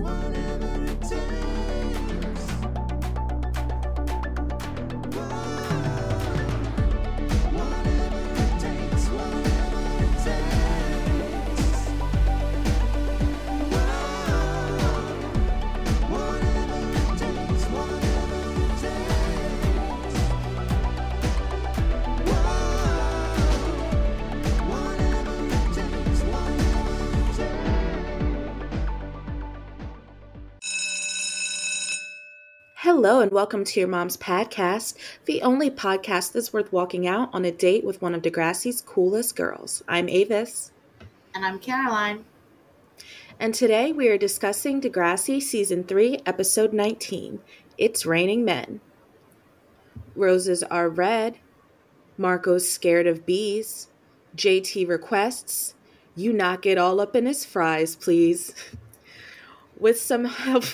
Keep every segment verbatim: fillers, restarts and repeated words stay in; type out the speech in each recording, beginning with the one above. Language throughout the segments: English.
whatever it takes. Whatever it takes, whatever it takes. Whatever it takes, whatever it takes. Whatever it takes, whatever it takes. Hello and welcome to your mom's podcast, the only podcast that's worth walking out on a date with one of Degrassi's coolest girls. I'm Avis, And I'm Caroline. and today we are discussing Degrassi Season three, Episode nineteen, It's Raining Men. Roses are red, Marco's scared of bees, J T requests, you knock it all up in his fries, please. With some help...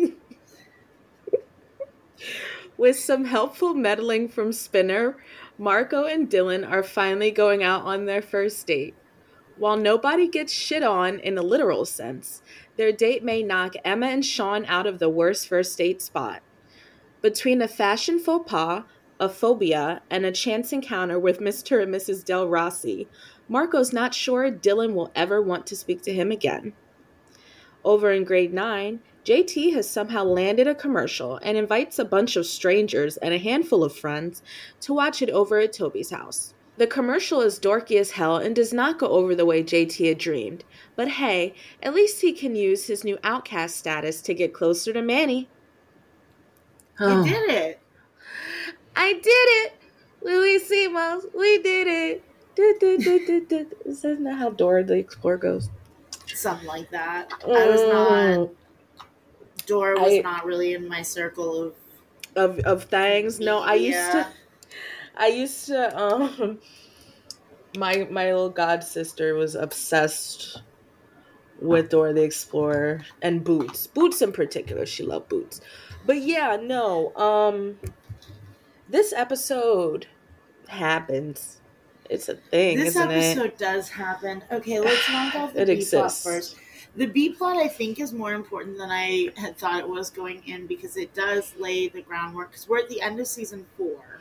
With some helpful meddling from Spinner, Marco and Dylan are finally going out on their first date. While nobody gets shit on in a literal sense, their date may knock Emma and Sean out of the worst first date spot. Between a fashion faux pas, a phobia, and a chance encounter with Mister and Missus Del Rossi, Marco's not sure Dylan will ever want to speak to him again. Over in grade nine, J T has somehow landed a commercial and invites a bunch of strangers and a handful of friends to watch it over at Toby's house. The commercial is dorky as hell and does not go over the way J T had dreamed, but hey, at least he can use his new outcast status to get closer to Manny. You did it. I did it! Louis Simos, we did it! Du, du, du, du, du. Isn't that how Dora the Explorer goes? Something like that. I was not. Dora was I- not really in my circle of. Of of things. No, I used to media. I used to um my my little god sister was obsessed with Dora the Explorer and Boots. Boots in particular. She loved Boots. But yeah, no. Um this episode happens. It's a thing, This isn't episode it? does happen. Okay, let's knock off the It B exists. plot first. The B plot, I think, is more important than I had thought it was going in because it does lay the groundwork. Because we're at the end of season four,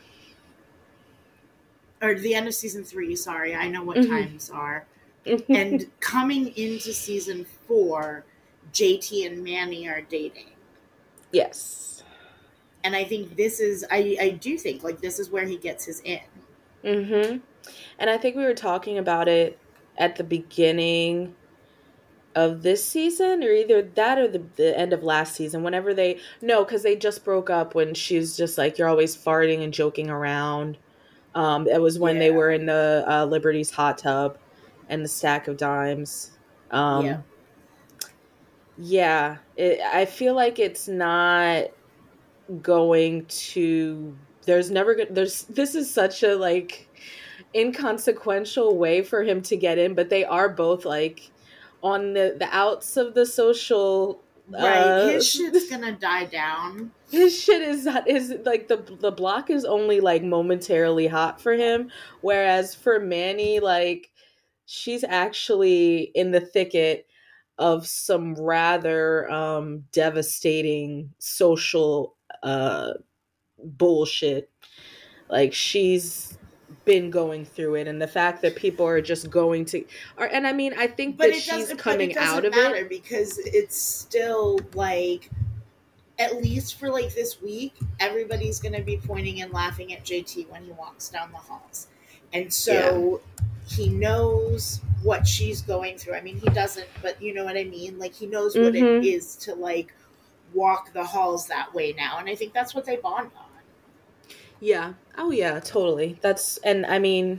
or the end of season three. Sorry, I know what Mhm. times are. And coming into season four, J T and Manny are dating. Yes. And I think this is, I, I do think, like, this is where he gets his in. Mm-hmm. And I think we were talking about it at the beginning of this season, or either that or the, the end of last season, whenever they, no, because they just broke up when she's just like, you're always farting and joking around. Um, it was when they Yeah. were in the uh, Liberty's hot tub and the stack of dimes. Um, Yeah. Yeah, it, I feel like it's not going to, there's never, go- there's, this is such a like inconsequential way for him to get in, but they are both like on the, the outs of the social, Right. uh, His shit's gonna die down. his shit is is like the the block is only like momentarily hot for him, whereas for Manny, like she's actually in the thicket of some rather um devastating social uh bullshit. Like she's been going through it, and the fact that people are just going to or and I mean I think But that it she's doesn't, coming but it doesn't out of matter it. because it's still like, at least for like this week, everybody's going to be pointing and laughing at J T when he walks down the halls. And so he knows what she's going through. I mean, he doesn't, but you know what I mean? Like, he knows what Mhm. it is to like walk the halls that way now. And I think that's what they bond on. Yeah. Oh yeah, totally. That's and I mean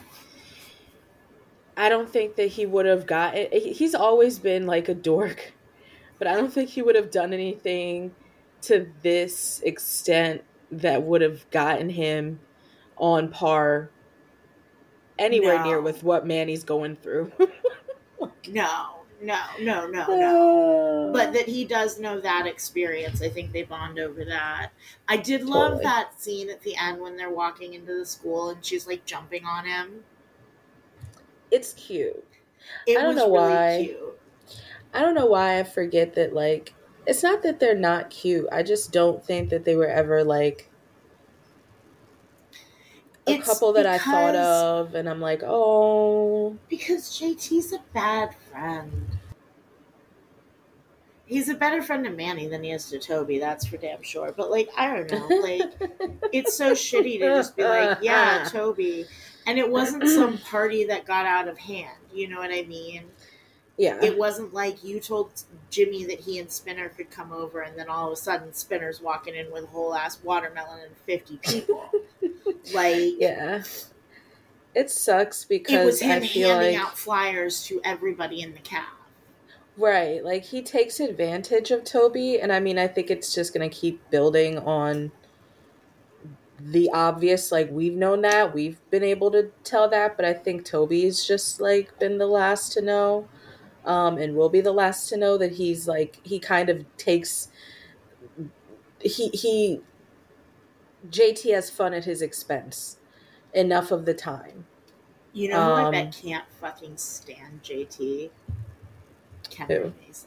I don't think that he would have got it. He's always been like a dork, but I don't think he would have done anything to this extent that would have gotten him on par anywhere No. near with what Manny's going through. No, no, no, no, no. But that he does know that experience. I think they bond over that. I did love Totally. that scene at the end when they're walking into the school and she's like jumping on him. It's cute. It I don't was know really why. cute. I don't know why I forget that like It's not that they're not cute. I just don't think that they were ever like a It's couple that I thought because of, and I'm like, oh, because J T's a bad friend. He's a better friend to Manny than he is to Toby, that's for damn sure. But like, I don't know, like it's so shitty to just be like, yeah, Toby. And it wasn't some party that got out of hand. You know what I mean? yeah, It wasn't like you told Jimmy that he and Spinner could come over, and then all of a sudden Spinner's walking in with a whole ass watermelon and fifty people. Like, yeah. It sucks it was because I him feel handing like out flyers to everybody in the cab. right, like he takes advantage of Toby, and I mean, I think it's just gonna keep building on the obvious. Like we've known that, we've been able to tell that, but I think Toby's just like been the last to know, um, and will be the last to know that he's like he kind of takes he he J T has fun at his expense enough of the time. You know who I bet Um, can't fucking stand J T? who? Kendra Mason.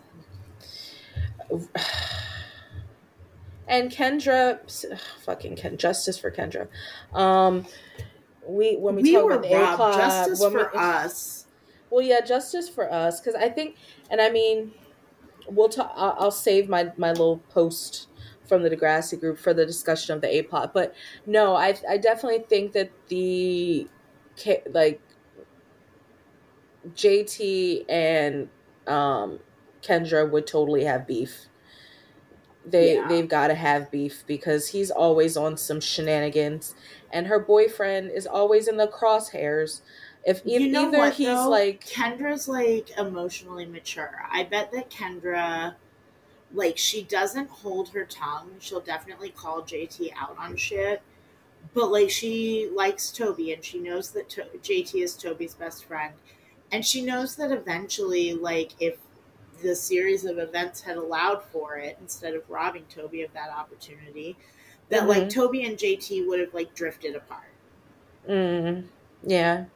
And Kendra, ugh, fucking Ken, justice for Kendra. Um, we when we, We talk were about the A robbed. plot, Justice when for we, us. well, yeah, justice for us, because I think, and I mean, we'll talk. I'll, I'll save my my little post from the Degrassi group for the discussion of the A plot, but no, I I definitely think that the ca- like J T and um Kendra would totally have beef. They Yeah. they've got to have beef because he's always on some shenanigans, and her boyfriend is always in the crosshairs. If e- You know either what, he's though? like, Kendra's, like, emotionally mature. I bet that Kendra, like, she doesn't hold her tongue. She'll definitely call J T out on shit. But, like, she likes Toby, and she knows that to- J T is Toby's best friend. And she knows that eventually, like, if the series of events had allowed for it, instead of robbing Toby of that opportunity, that, like, mm-hmm, Toby and J T would have, like, drifted apart. mm, yeah,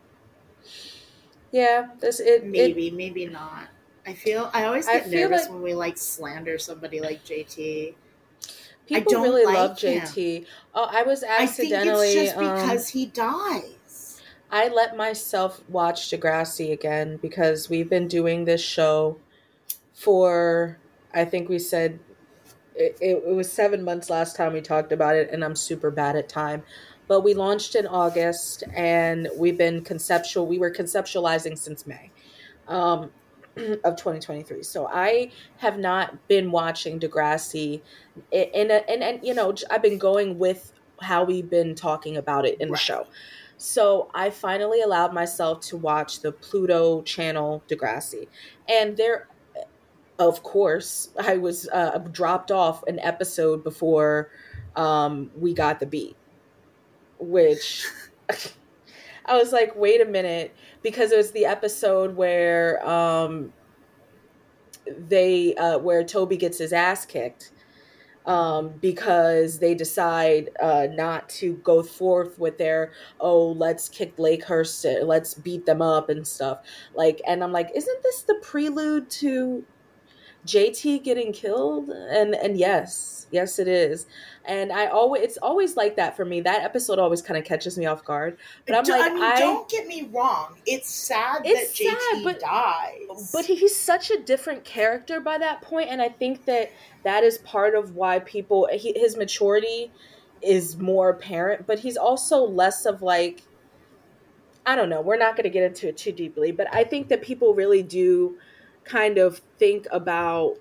yeah. This it it. Maybe, maybe not. I feel I always I get feel nervous like when we like slander somebody like J T. I people don't really like love him. J T. Oh, I was I think it's accidentally just um because he dies. I let myself watch Degrassi again because we've been doing this show for, I think we said it, it, it was seven months last time we talked about it, and I'm super bad at time. But we launched in August, and we've been conceptual. We were conceptualizing since May um, of twenty twenty-three. So I have not been watching Degrassi, and and and you know I've been going with how we've been talking about it in the Right. show. So I finally allowed myself to watch the Pluto channel Degrassi, and there of course, I was uh, dropped off an episode before um, we got the beat, which I was like, wait a minute, because it was the episode where um, they uh, where Toby gets his ass kicked um, because they decide uh, not to go forth with their oh let's kick Lakehurst, let's beat them up and stuff like, and I'm like, isn't this the prelude to J T getting killed? And and yes, yes it is. And I always it's always like that for me. That episode always kind of catches me off guard. But I'm Do- like I mean, I don't get me wrong. It's sad it's that J T sad, but dies. but he's such a different character by that point, and I think that that is part of why people he, his maturity is more apparent, but he's also less of like, I don't know, we're not going to get into it too deeply, but I think that people really do kind of think about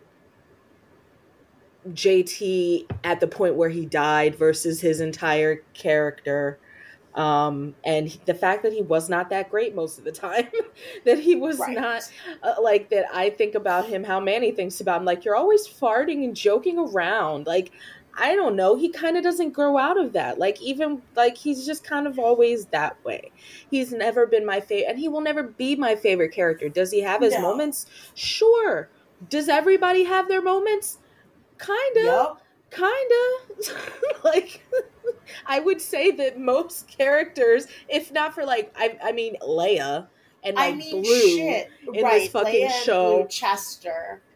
J T at the point where he died versus his entire character. Um, and he- the fact that he was not that great most of the time, that he was Right. not uh, like that. I think about him, how Manny thinks about him. Like, you're always farting and joking around. Like, I don't know. He kind of doesn't grow out of that. Like, even like he's just kind of always that way. He's never been my favorite, and he will never be my favorite character. Does he have his No. moments? Sure. Does everybody have their moments? Kinda, Yup. kinda. Like, I would say that most characters, if not for like, I, I mean, Leia and I like mean, Blue shit. in Right. this fucking Leia and show, Blue Chester.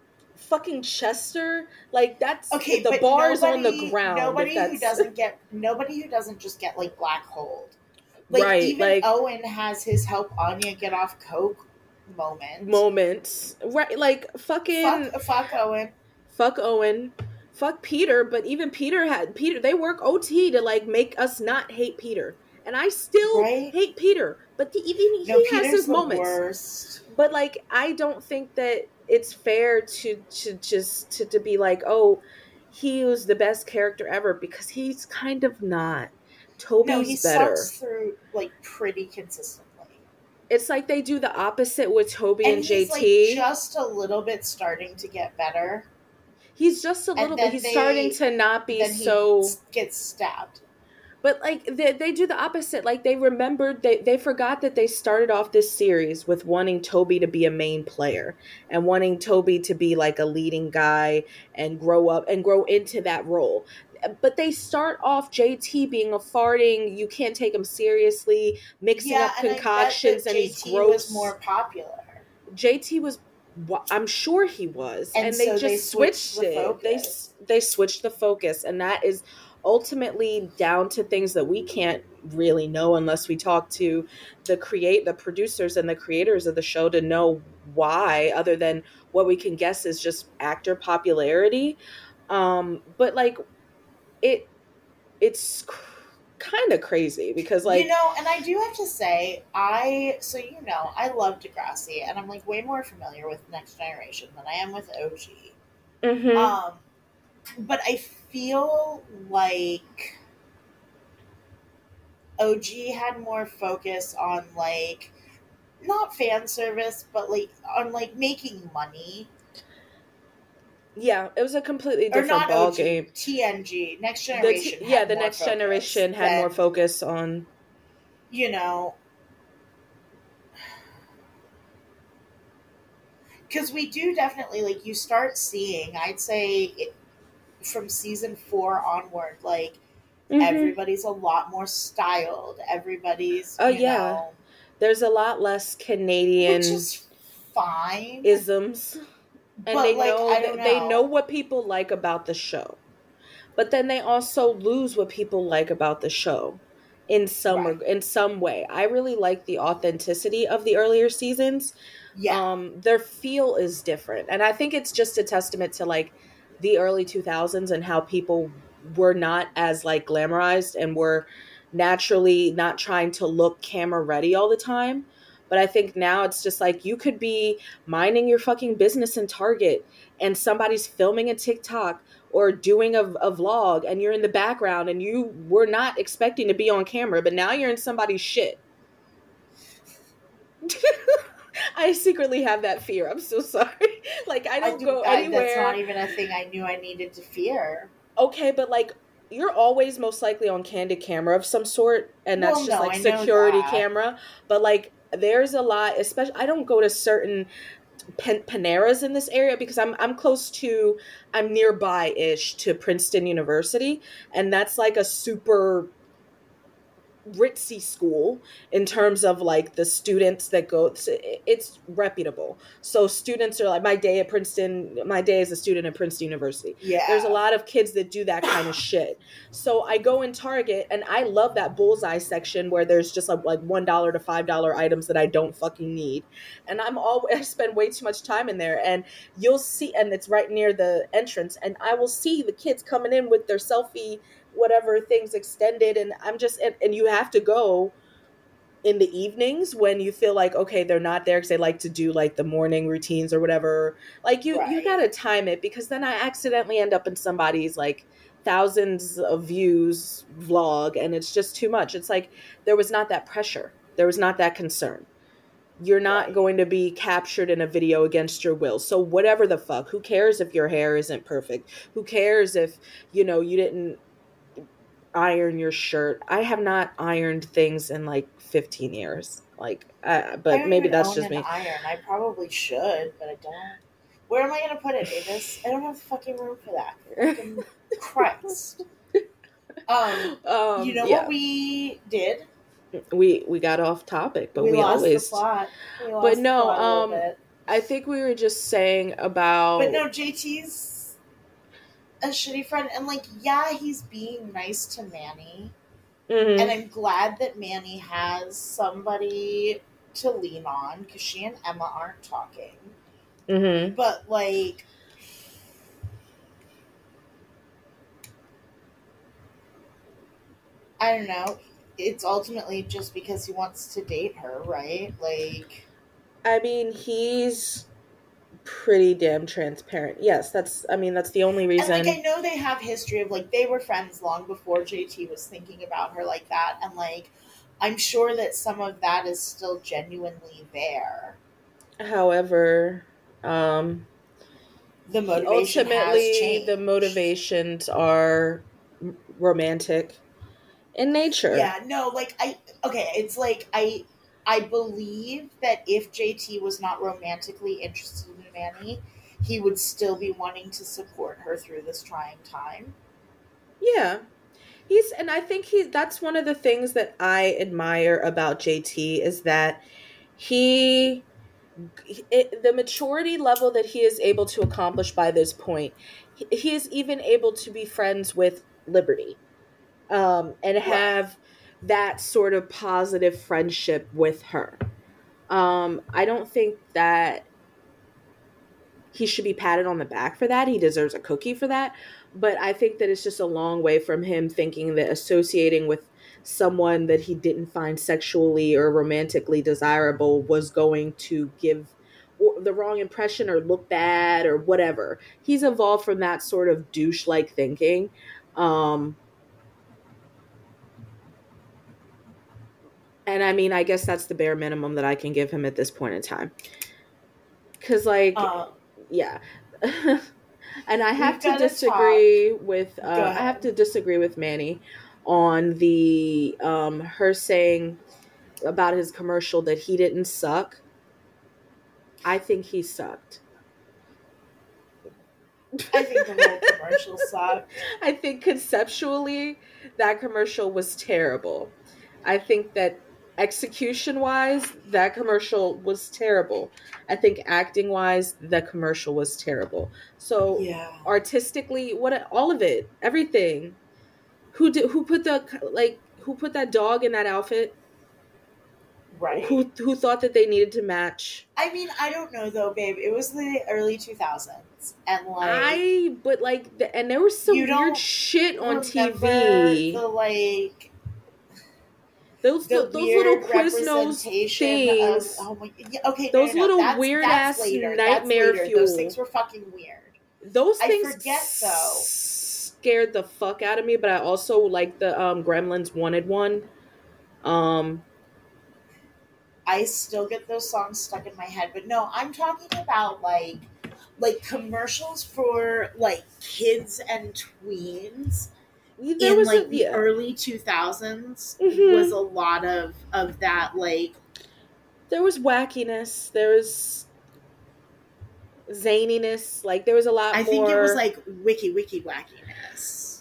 fucking Chester, like that's Okay, the but bars on the nobody, ground. nobody if who that's doesn't get nobody who doesn't just get like black hold. Like right, even like Owen has his help Anya get off coke moment. moments, right? Like fucking Fuck, fuck Owen. fuck Owen, fuck Peter. But even Peter had Peter. They work O T to like make us not hate Peter, and I still Right? hate Peter. But the, even No, he has Peter's his the moments. worst. But like, I don't think that it's fair to to just to, to be like, oh, he was the best character ever, because he's kind of not. Toby's No, he better. sucks through like pretty consistently. It's like they do the opposite with Toby And and, he's J T. like just a little bit starting to get better. He's just a And little then bit. He's they- starting to not be Then he so. s- gets stabbed. But like they, they do the opposite. Like they remembered, they they forgot that they started off this series with wanting Toby to be a main player and wanting Toby to be like a leading guy and grow up and grow into that role. But they start off J T being a farting, you can't take him seriously, mixing Yeah, up and I bet concoctions, that and he's J T gross. was more popular. J T was, I'm sure he was, And and, they so just they switched switched, the it. They focus. they switched the focus, and that is ultimately down to things that we can't really know unless we talk to the create the producers and the creators of the show to know why, other than what we can guess is just actor popularity. Um, but like it, it's cr- kind of crazy because like you know, and I do have to say, I so you know, I love Degrassi, and I'm like way more familiar with Next Generation than I am with O G. mhm. Um, but I feel like O G had more focus on like not fan service, but like on like making money. Yeah, it was a completely Or different not ball O G, game. T N G, Next The Generation. t- yeah, had the more next focus generation had more than, focus on. You know, because we do definitely like you start seeing. I'd say it, from season four onward, like Mhm. everybody's a lot more styled. Everybody's, Oh you yeah, know, there's a lot less Canadian which is fine. isms, and But, they like, know I don't they know know. what people like about the show, but then they also lose what people like about the show in some Right. reg- in some way. I really like the authenticity of the earlier seasons. Yeah. Um, their feel is different, and I think it's just a testament to like the early two thousands and how people were not as like glamorized and were naturally not trying to look camera ready all the time. But I think now it's just like you could be minding your fucking business in Target and somebody's filming a TikTok or doing a, a vlog and you're in the background and you were not expecting to be on camera, but now you're in somebody's shit. I secretly have that fear. I'm so sorry. Like I don't do- go I- anywhere. That's not even a thing I knew I needed to fear. Okay, but like you're always most likely on candid camera of some sort, and that's Well, just no, like I know security that. camera. But like there's a lot, especially I don't go to certain Pan- Paneras in this area because I'm I'm close to I'm nearby ish to Princeton University, and that's like a super ritzy school in terms of like the students that go, it's reputable. So students are like, my day at Princeton, my day as a student at Princeton University, Yeah. there's a lot of kids that do that kind of shit. So I go in Target and I love that bullseye section where there's just like, like one dollar to five dollar items that I don't fucking need, and I'm always I spend way too much time in there, and you'll see, and it's right near the entrance, and I will see the kids coming in with their selfie whatever things extended, and I'm just and, and you have to go in the evenings when you feel like okay they're not there because they like to do like the morning routines or whatever, like you you Right. gotta time it, because then I accidentally end up in somebody's like thousands of views vlog and it's just too much. It's like there was not that pressure, there was not that concern. You're not Right. going to be captured in a video against your will. So whatever the fuck, who cares if your hair isn't perfect? Who cares if, you know, you didn't iron your shirt? I have not ironed things in like fifteen years. Like, uh, I but don't maybe even that's own just an me. iron. I probably should, but I don't. Where am I going to put it, Avis? I don't have fucking room for that. Fucking Christ. Um, um, you know yeah, what we did? we we got off topic, but we we, lost always. the plot. We lost But the no, plot a little um, bit. I think we were just saying about. But no, J T's a shitty friend, and like, yeah, he's being nice to Manny, Mhm. and I'm glad that Manny has somebody to lean on because she and Emma aren't talking. Mhm. But like, I don't know. It's ultimately just because he wants to date her, right? Like, I mean, he's pretty damn transparent. Yes, that's. I mean, that's the only and reason. like I know they have history of like they were friends long before J T was thinking about her like that, and like I'm sure that some of that is still genuinely there. However, um, The he, motivation has ultimately changed. the motivations are m- romantic in nature. Yeah, no, like I okay, it's like I I believe that if J T was not romantically interested in Manny, he would still be wanting to support her through this trying time. Yeah. He's and I think he that's one of the things that I admire about J T is that he it, the maturity level that he is able to accomplish by this point, he, he is even able to be friends with Liberty, um, and Right. have that sort of positive friendship with her. Um, I don't think that he should be patted on the back for that. He deserves a cookie for that. But I think that it's just a long way from him thinking that associating with someone that he didn't find sexually or romantically desirable was going to give the wrong impression or look bad or whatever. He's evolved from that sort of douche like thinking. Um, and I mean, I guess that's the bare minimum that I can give him at this point in time. Because, like, Um, yeah. And I have we've to got to disagree talk. with Go uh I have ahead. to disagree with Manny on the um her saying about his commercial that he didn't suck. I think he sucked. I think the whole commercial sucked. I think conceptually that commercial was terrible. I think that execution wise that commercial was terrible. I think acting wise the commercial was terrible. So Yeah. artistically, what all of it, everything. Who did who put the like who put that dog in that outfit? Right. Who who thought that they needed to match? I mean, I don't know though, babe. It was the early two thousands, and like I but like the, and there was some you weird don't shit on remember T V. the like Those the those little weird Quiznos representation of things. oh my yeah, okay no Those no no little that's weird that's ass later that's nightmare later those things fuel. were fucking weird. Those I things forget though. scared the fuck out of me, but I also like the um Gremlins wanted one. Um I still get those songs stuck in my head, but no, I'm talking about like like commercials for like kids and tweens there in was a like the yeah. early two thousands was Mhm. a lot of of that like There was wackiness. There was zaniness. Like there was a lot I think it was more like wiki wiki wackiness.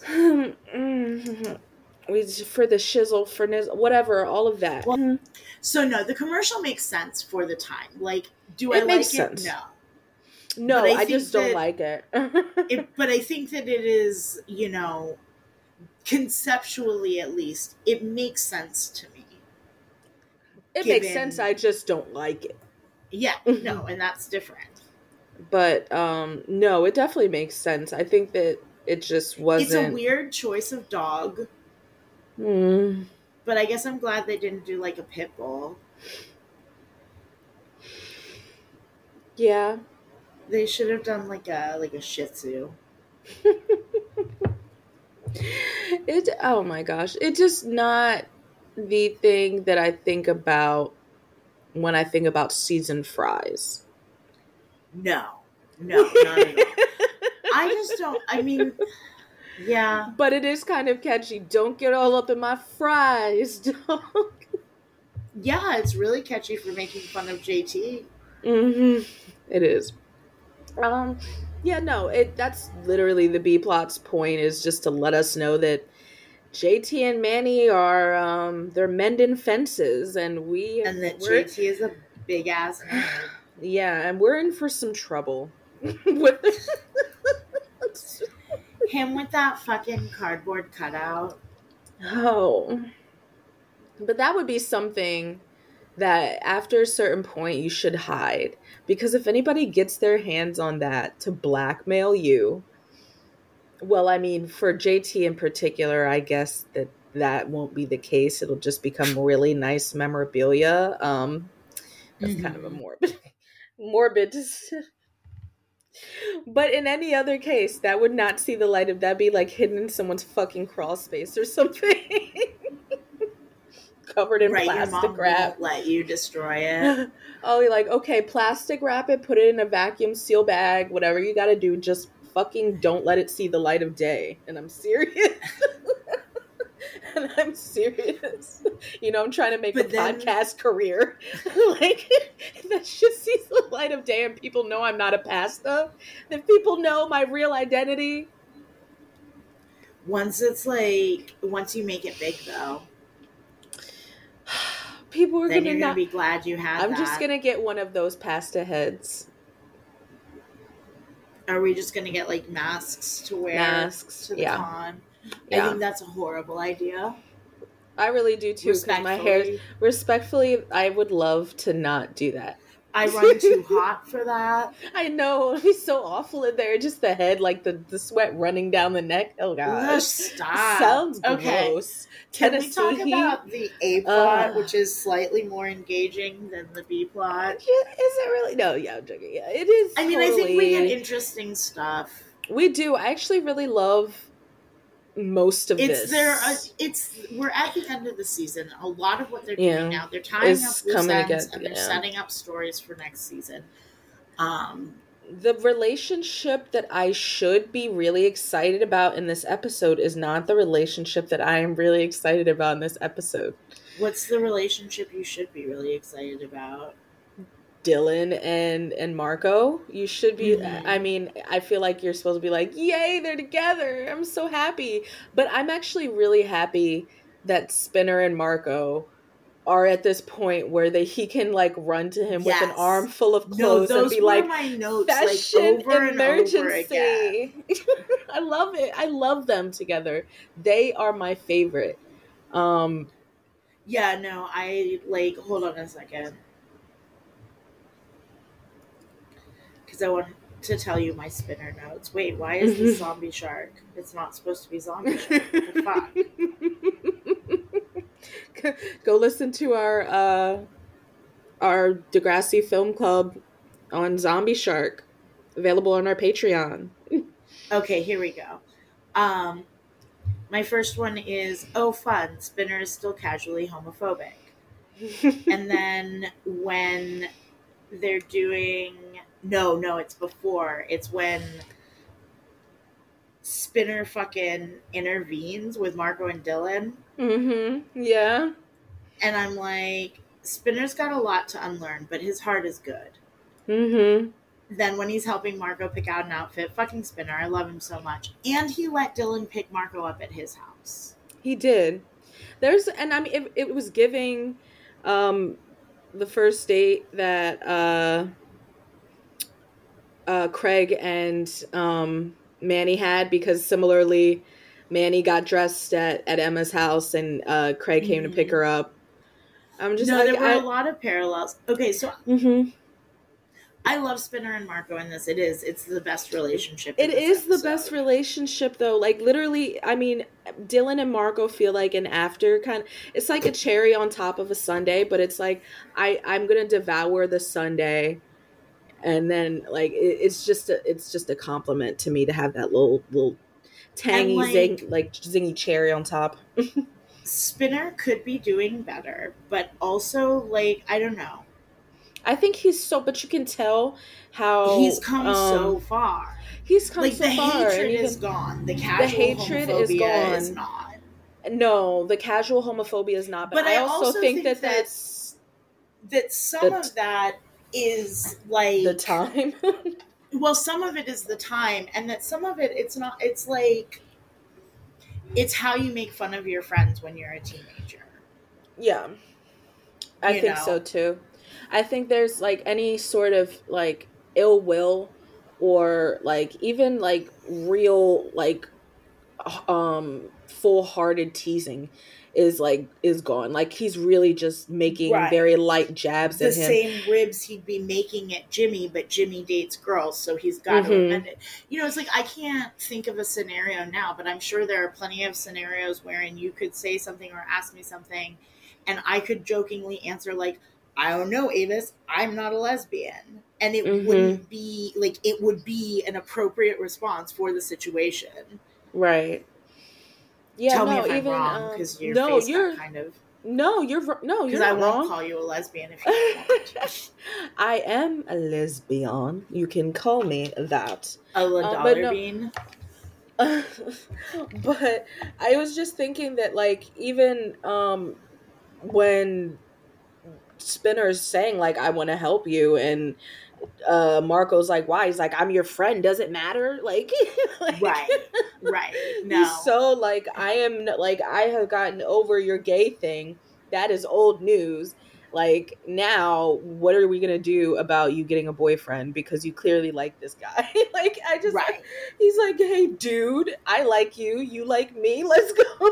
we for the shizzle for niz- whatever, all of that. Well, so no, the commercial makes sense for the time. Like, do I It makes like it? sense. No. But No, I I think just don't that like it. it but I think that it is, you know, conceptually at least, it makes sense to me. It makes sense. Given I just don't like yeah, it. no, and that's different. But um no, it definitely makes sense. I think that it just It's a wasn't. weird choice of dog, Hmm. but I guess I'm glad they didn't do like a pit bull. Yeah. They should have done like a like a Shih Tzu. It oh my gosh. It's just not the thing that I think about when I think about seasoned fries. No, no, not at all. I just don't. I mean, yeah, But it is kind of catchy. Don't get all up in my fries, dog. yeah, it's really catchy for making fun of J T. Mm-hmm. It is. Um, yeah, no, it that's literally the B plot's point is just to let us know that J T and Manny are um they're mending fences and we And that we're J T is a big ass nerd. Yeah, and we're in for some trouble. With Him with that fucking cardboard cutout. oh. But that would be something that after a certain point you should hide. Because if anybody gets their hands on that to blackmail you, well, I mean, for J T in particular, I guess that that won't be the case. It'll just become really nice memorabilia. Um, that's mm-hmm. kind of a morbid, morbid. But in any other case, that would not see the light of that. Be like hidden in someone's fucking crawl space or something. Covered in right, plastic your mom wrap. Won't let you destroy it. Oh, you're like, okay, plastic wrap it, put it in a vacuum seal bag, whatever you gotta do, just fucking don't let it see the light of day. And I'm serious. And I'm serious. You know, I'm trying to make but a then, podcast career. Like, if that shit sees the light of day and people know I'm not a pasta, then people know my real identity. Once it's like, once you make it big though, people are then gonna you're not, gonna be glad you had I'm that. just gonna get one of those pasta heads. Are we just gonna get like masks to wear masks, to the yeah. con? Yeah. I think that's a horrible idea. I really do too, because my hair, respectfully, I would love to not do that. I run too hot for that. I know, it'd be so awful in there. Just the head, like the, the sweat running down the neck. Oh gosh, stop. Sounds okay. gross. Can Tennessee we talk about the A plot, uh, which is slightly more engaging than the B plot? Is it really? No, yeah, I'm joking. Yeah, it is. I mean, totally... I think we get interesting stuff. We do. I actually really love most of it's this. There, uh, it's we're at the end of the season. A lot of what they're doing yeah. now, they're tying it's up loose ends again, and they're yeah. setting up stories for next season. Um, the relationship that I should be really excited about in this episode is not the relationship that I am really excited about in this episode. What's the relationship you should be really excited about? Dylan and and Marco. You should be mm-hmm. I mean, I feel like you're supposed to be like, yay, they're together. I'm so happy. But I'm actually really happy that Spinner and Marco are at this point where they he can like run to him yes. with an arm full of clothes no, and be were like, my notes, fashion like, over emergency. And over again. I love it. I love them together. They are my favorite. Um, yeah, no, I like. Hold on a second, because I want to tell you my Spinner notes. Wait, why is this zombie shark? It's not supposed to be zombie shark. What the fuck? Go listen to our uh, our Degrassi Film Club on Zombie Shark, available on our Patreon. Okay, here we go. Um, my first one is, oh fun, Spinner is still casually homophobic. And then when they're doing, no, no, it's before. It's when Spinner fucking intervenes with Marco and Dylan. Mm-hmm. Yeah. And I'm like, Spinner's got a lot to unlearn, but his heart is good. Mm-hmm. Then when he's helping Marco pick out an outfit, fucking Spinner, I love him so much. And he let Dylan pick Marco up at his house. He did. There's, and I mean, it, it was giving um, the first date that uh, uh, Craig and um, Manny had, because similarly, Manny got dressed at, at Emma's house and uh, Craig came mm-hmm. to pick her up. I'm just no, like, there were I, a lot of parallels. Okay, so mm-hmm. I love Spinner and Marco in this. It is. It's the best relationship. It is episode. the best relationship, though. Like, literally, I mean, Dylan and Marco feel like an after kind of, it's like a cherry on top of a sundae, but it's like, I, I'm going to devour the sundae. And then, like, it, it's just a, it's just a compliment to me to have that little, little tangy, like, zing, like, zingy cherry on top. Spinner could be doing better, but also, like, I don't know. I think he's so, but you can tell how he's come um, so far. He's come like, so the far. The hatred even, is gone. The casual the hatred homophobia is gone. Is not. No, the casual homophobia is not. But, but I, I also, also think, think that, that that's that some the, of that is like the time. Well, some of it is the time, and that some of it it's not. It's like it's how you make fun of your friends when you're a teenager. Yeah, I you think know? so too. I think there's like any sort of like ill will or like even like real like um full-hearted teasing is like is gone. Like he's really just making Right. very light jabs The at him. same ribs he'd be making at Jimmy, but Jimmy dates girls, so he's got to Mhm. amend it. You know, it's like I can't think of a scenario now, but I'm sure there are plenty of scenarios wherein you could say something or ask me something, and I could jokingly answer like, "I don't know, Avis, I'm not a lesbian," and it Mhm. wouldn't be like it would be an appropriate response for the situation. Right. Yeah, Tell me no, if I'm even wrong, um because your no, face you're got kind of. no, you're r- no, you're Because I not won't wrong. call you a lesbian if you don't want. I am a lesbian. You can call me that. A Uh, but dollar no, bean. but I was just thinking that like even um when Spinner's saying like I want to help you and uh Marco's like why? He's like I'm your friend, does it matter? Like, like Right, right. No. he's so like I am like I have gotten over your gay thing. That is old news. Like now what are we going to do about you getting a boyfriend because you clearly like this guy? Like I just Right. he's like, "Hey dude, I like you, you like me. Let's go."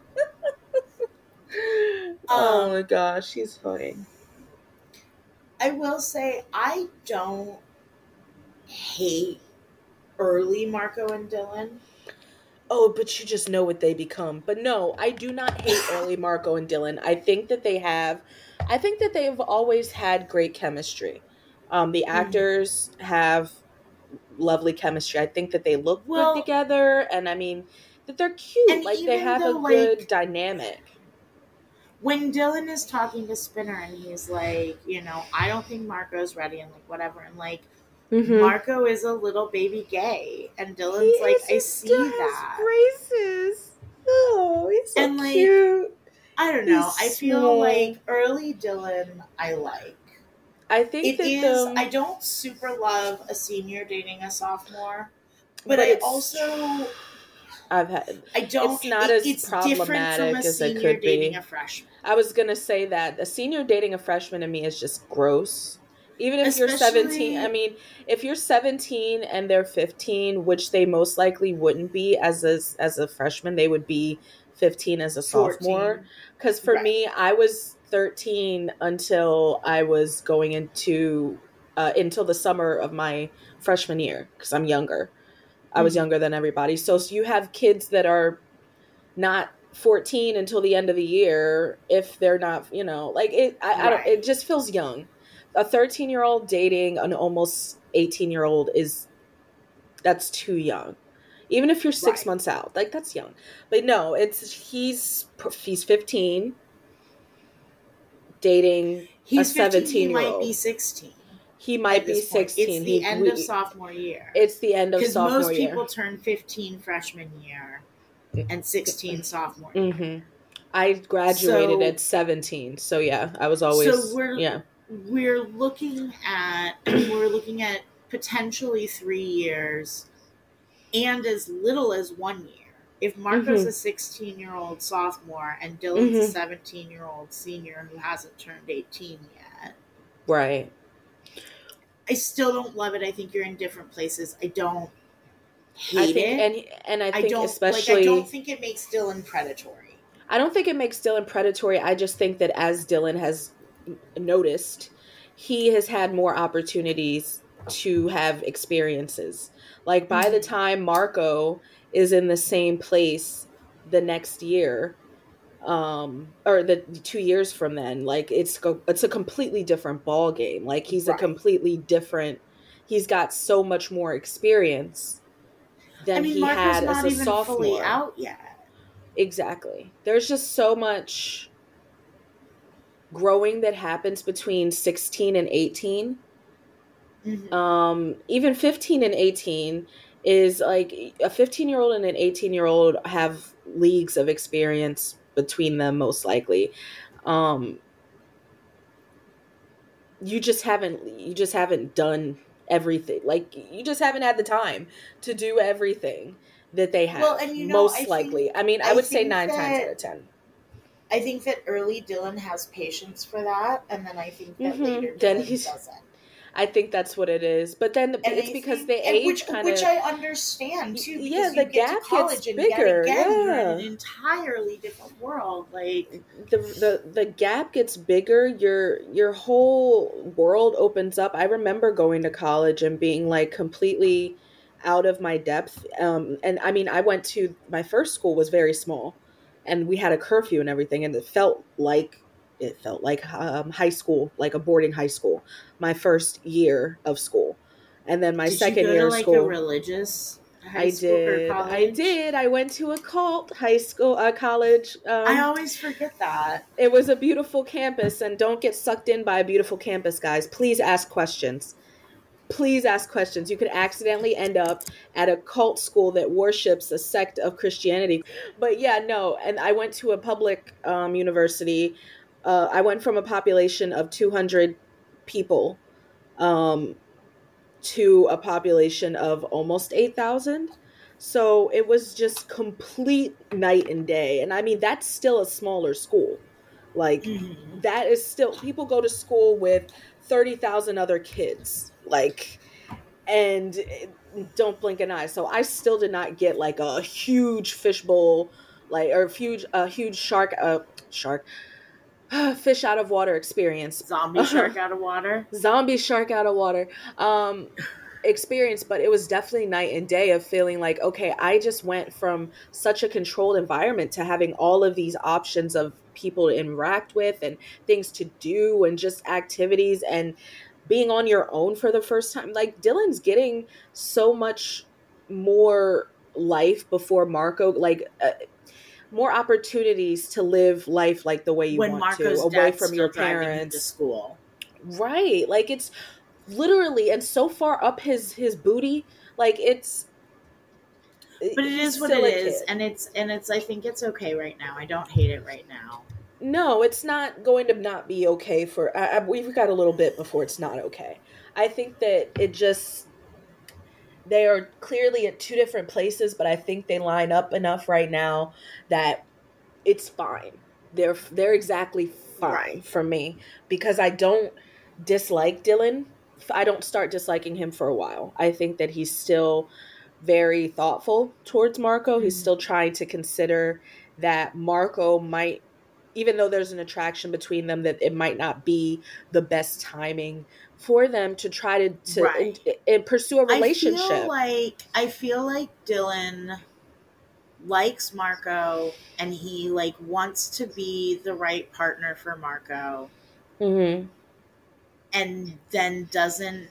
Oh Um, my gosh, he's funny. I will say I don't hate early Marco and Dylan. Oh, but you just know what they become. But no, I do not hate early Marco and Dylan. I think that they have, I think that they've always had great chemistry. Um, the actors have lovely chemistry. I think that they look good Well, together, and I mean that they're cute. and Like they even have a though good like dynamic. when Dylan is talking to Spinner and he's like, you know, I don't think Marco's ready and like whatever, and like Mm-hmm. Marco is a little baby gay, and He Dylan's like, is. I He see still that. has braces. Oh, he's so And, like, cute. I don't know. He's I feel small. like early Dylan I like. I think It that is. the I don't super love a senior dating a sophomore, but, But I it's- also I've had. I don't. It's not it- as it's different from problematic a as it senior could be. dating a freshman. I was gonna say that a senior dating a freshman to me is just gross. Even if you're seventeen, I Especially- mean, if you're seventeen and they're fifteen, which they most likely wouldn't be as a, as a freshman, they would be fifteen as a sophomore. fourteen. Because for Right. me, I was thirteen until I was going into uh, until the summer of my freshman year because I'm younger. I was Mhm. younger than everybody. So, so you have kids that are not fourteen until the end of the year if they're not, you know, like it I, I don't Right. it just feels young. A thirteen year old dating an almost eighteen year old is that's too young. Even if you're six Right. months out, like that's young. But no, it's he's he's fifteen dating He's a fifteen. He seventeen year might old. be sixteen. He might at be this point. sixteen. It's the He- end we- of sophomore year. It's the end of Because sophomore most year. people turn fifteen freshman year and sixteen sophomore year. hmm I graduated So- at seventeen, so yeah, I was always So we're yeah. we're looking at I mean, we're looking at potentially three years and as little as one year. If Marco's Mhm. a sixteen year old sophomore and Dylan's a Mhm. seventeen year old senior who hasn't turned eighteen yet, Right. I still don't love it. I think you're in different places. I don't hate I think it. and and I I think don't especially like. I don't think it makes Dylan predatory. I don't think it makes Dylan predatory. I just think that as Dylan has noticed, he has had more opportunities to have experiences. Like by the Mhm. time Marco is in the same place the next year, um, or the two years from then, like it's go, it's a completely different ball game. Like he's a Right. completely different. He's got so much more experience than I mean, he Marco's had not as a even sophomore. fully out yet. Exactly. There's just so much growing that happens between sixteen and eighteen. Mhm. Um, even fifteen and eighteen is like a fifteen year old and an eighteen year old have leagues of experience between them, most likely. Um, you just haven't, you just haven't done everything. Like you just haven't had the time to do everything that they have. Well, and you know, most I likely. think- I mean, I, I would say think nine times that- out of ten. I think that early Dylan has patience for that, and then I think that hmm later Then Dylan he's. doesn't. I think that's what it is. But then And it's I because think, the and age which kind which of. I understand too, Yeah, because the you get to gap college gets and bigger. yet again you're in an Yeah. entirely different world. Like, the the the gap gets bigger, your your whole world opens up. I remember going to college and being like completely out of my depth, um and I mean I went to my first school was very small, and we had a curfew and everything, and it felt like it felt like um, high school, like a boarding high school, my first year of school. And then my did you second go year to of like a school, religious high I school or did. I college? did. I went to a cult high school, uh, college. I Um, always forget that. it was a beautiful campus, and don't get sucked in by a beautiful campus, guys. Please ask questions. Please ask questions. You could accidentally end up at a cult school that worships a sect of Christianity. But yeah, no. And I went to a public um, university. Uh, I went from a population of two hundred people um, to a population of almost eight thousand. So it was just complete night and day. And I mean, that's still a smaller school. Like, Mhm. that is still, people go to school with thirty thousand other kids. Like, and don't blink an eye. So I still did not get like a huge fishbowl, like, or huge, a huge shark, uh, shark, fish out of water experience. Zombie shark out of water. Zombie shark out of water um experience, but it was definitely night and day of feeling like, okay, I just went from such a controlled environment to having all of these options of people to interact with and things to do and just activities and being on your own for the first time. Like, Dylan's getting so much more life before Marco, like uh, more opportunities to live life like the way you When want to, Marco's away dad's from still your driving him to parents. school. Right. Like, it's literally, and so far up his his booty, like, it's But it he's is what still it a is, kid. and it's and it's. I think it's okay right now. I don't hate it right now. No, it's not going to not be okay for I, I, we've got a little bit before it's not okay. I think that it just, they are clearly at two different places, but I think they line up enough right now that it's fine. They're they're exactly fine Right. for me, because I don't dislike Dylan. I don't start disliking him for a while. I think that he's still very thoughtful towards Marco. He's Mhm. still trying to consider that Marco might, even though there's an attraction between them, that it might not be the best timing for them to try to to and, Right. and pursue a I feel relationship. like I feel like Dylan likes Marco, and he like wants to be the right partner for Marco, hmm and then doesn't,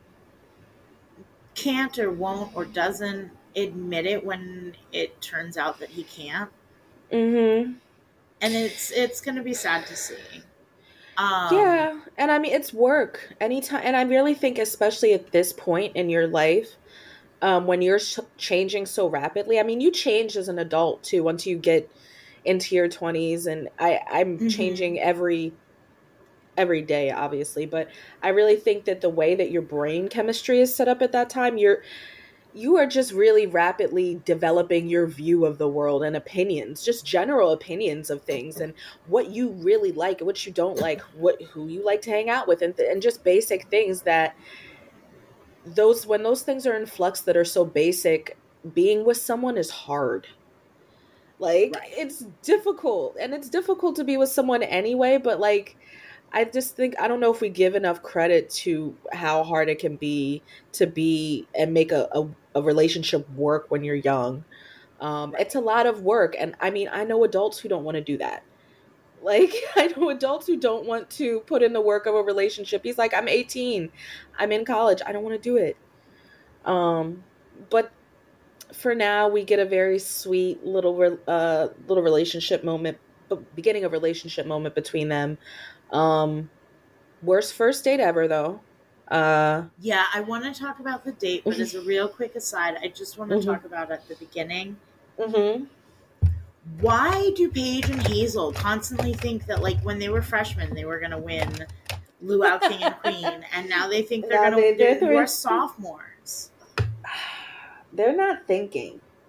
can't or won't or doesn't admit it when it turns out that he can't, hmm and it's it's gonna be sad to see. Um, Yeah, and I mean, it's work anytime, and I really think, especially at this point in your life, um, when you're sh- changing so rapidly. I mean, you change as an adult too once you get into your twenties, and I I'm mhm. changing every every day, obviously, but I really think that the way that your brain chemistry is set up at that time, you're you are just really rapidly developing your view of the world and opinions, just general opinions of things, and what you really like and what you don't like, what who you like to hang out with, and, th- and just basic things that, those when those things are in flux that are so basic, being with someone is hard. Like, Right. it's difficult, and it's difficult to be with someone anyway, but like, I just think, I don't know if we give enough credit to how hard it can be to be and make a, a, a relationship work when you're young. Um, it's Right. a lot of work. And I mean, I know adults who don't want to do that. Like, I know adults who don't want to put in the work of a relationship. He's like, I'm eighteen, I'm in college, I don't want to do it. Um, but for now, we get a very sweet little, re- uh, little relationship moment, but beginning of relationship moment between them. Um, Worst first date ever, though. Uh, Yeah, I want to talk about the date, but as a real quick aside, I just want to hmm talk about at the beginning. hmm Why do Paige and Hazel constantly think that, like, when they were freshmen, they were going to win Luau King and Queen, and now they think they're Now going to, they they're, they're you are three. sophomores. They're not thinking.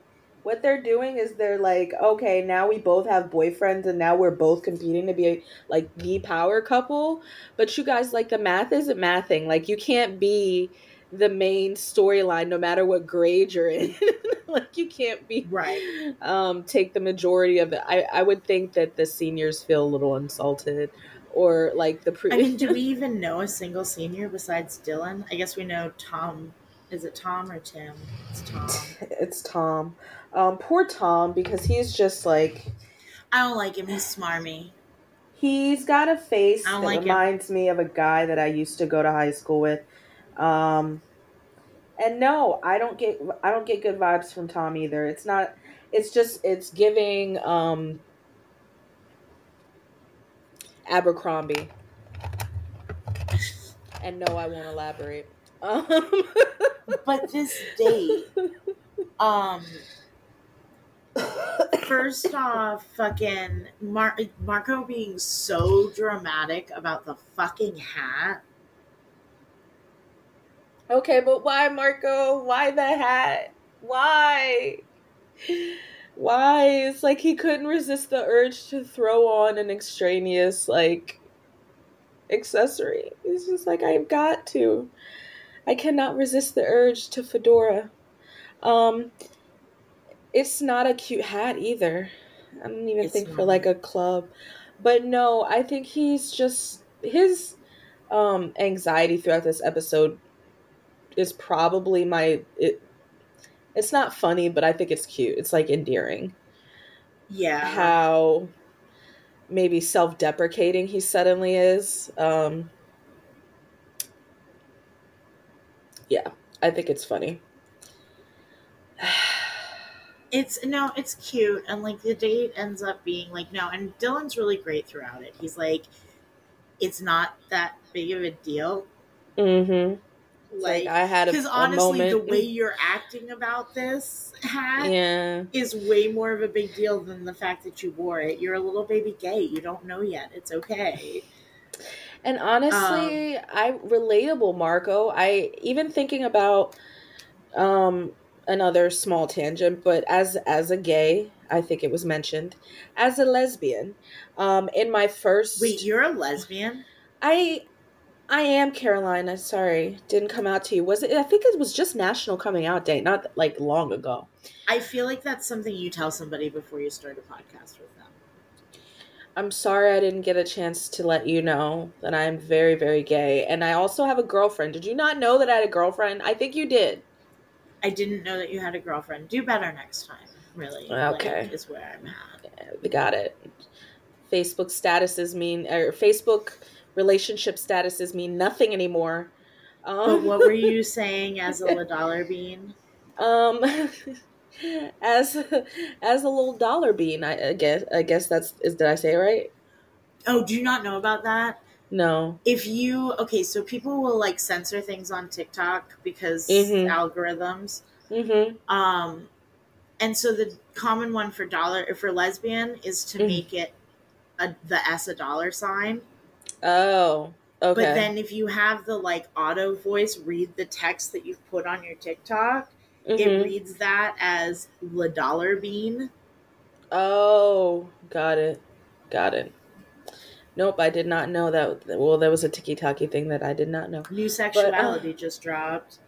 what they're doing is they're like, okay, now we both have boyfriends and now we're both competing to be like the power couple. But you guys, like, the math isn't mathing. Like, you can't be the main storyline no matter what grade you're in. Like, you can't be Right. um take the majority of it. I I would think that the seniors feel a little insulted, or like the pre I mean, do we even know a single senior besides Dylan? I guess we know Tom. Is it Tom or Tim? It's Tom. It's Tom. Um poor Tom, because he's just like, I don't like him. He's smarmy. he's got a face I that don't like him. reminds me of a guy that I used to go to high school with. Um and no, I don't get I don't get good vibes from Tom either. It's not it's just it's giving um Abercrombie. And no, I won't elaborate. Um But this date, um, first off, fucking Mar- Marco being so dramatic about the fucking hat. Okay, but why, Marco? Why the hat? Why? Why? It's like he couldn't resist the urge to throw on an extraneous, like, accessory. He's just like, I've got to. I cannot resist the urge to fedora. Um, it's not a cute hat either. I don't even It's think for not. like a club. But no, I think he's just his um anxiety throughout this episode is probably my it, it's not funny, but I think it's cute. It's like endearing. Yeah. How maybe self-deprecating he suddenly is. Um yeah, I think it's funny. It's no, it's cute, and like the date ends up being like no, and Dylan's really great throughout it. He's like, it's not that big of a deal. Mm-hmm. Like, like I had a- because a honestly, the moment. way you're acting about this hat Yeah. is way more of a big deal than the fact that you wore it. You're a little baby gay. You don't know yet. It's okay. And honestly, Um, I relatable, Marco. I even thinking about um another small tangent, but as as a gay, I think it was mentioned, as a lesbian, um in my first Wait, you're a lesbian? I I am Caroline. I'm sorry, didn't come out to you. Was it? I think it was just National Coming Out Day, not like long ago. I feel like that's something you tell somebody before you start a podcast with them. I'm sorry I didn't get a chance to let you know that I'm very, very gay. And I also have a girlfriend. Did you not know that I had a girlfriend? I think you did. I didn't know that you had a girlfriend. Do better next time, really. Okay. Like, is where I'm at. Yeah, we got it. Facebook statuses mean, or Facebook relationship statuses mean nothing anymore. Um, But what were you saying as a dollar bean? um, as as a little dollar bean, I, I guess. I guess that's is. Did I say it right? Oh, do you not know about that? No. If you okay, so people will like censor things on TikTok because Mhm. algorithms. Mm-hmm. Um, and so the common one for dollar for lesbian is to Mhm. make it a, the S a dollar sign. Oh. Okay. But then if you have the like auto voice read the text that you've put on your TikTok, it Mhm. reads that as the dollar bean. Oh, got it. Got it. Nope, I did not know that. Well, there was a tiki-taki thing that I did not know. New sexuality just dropped.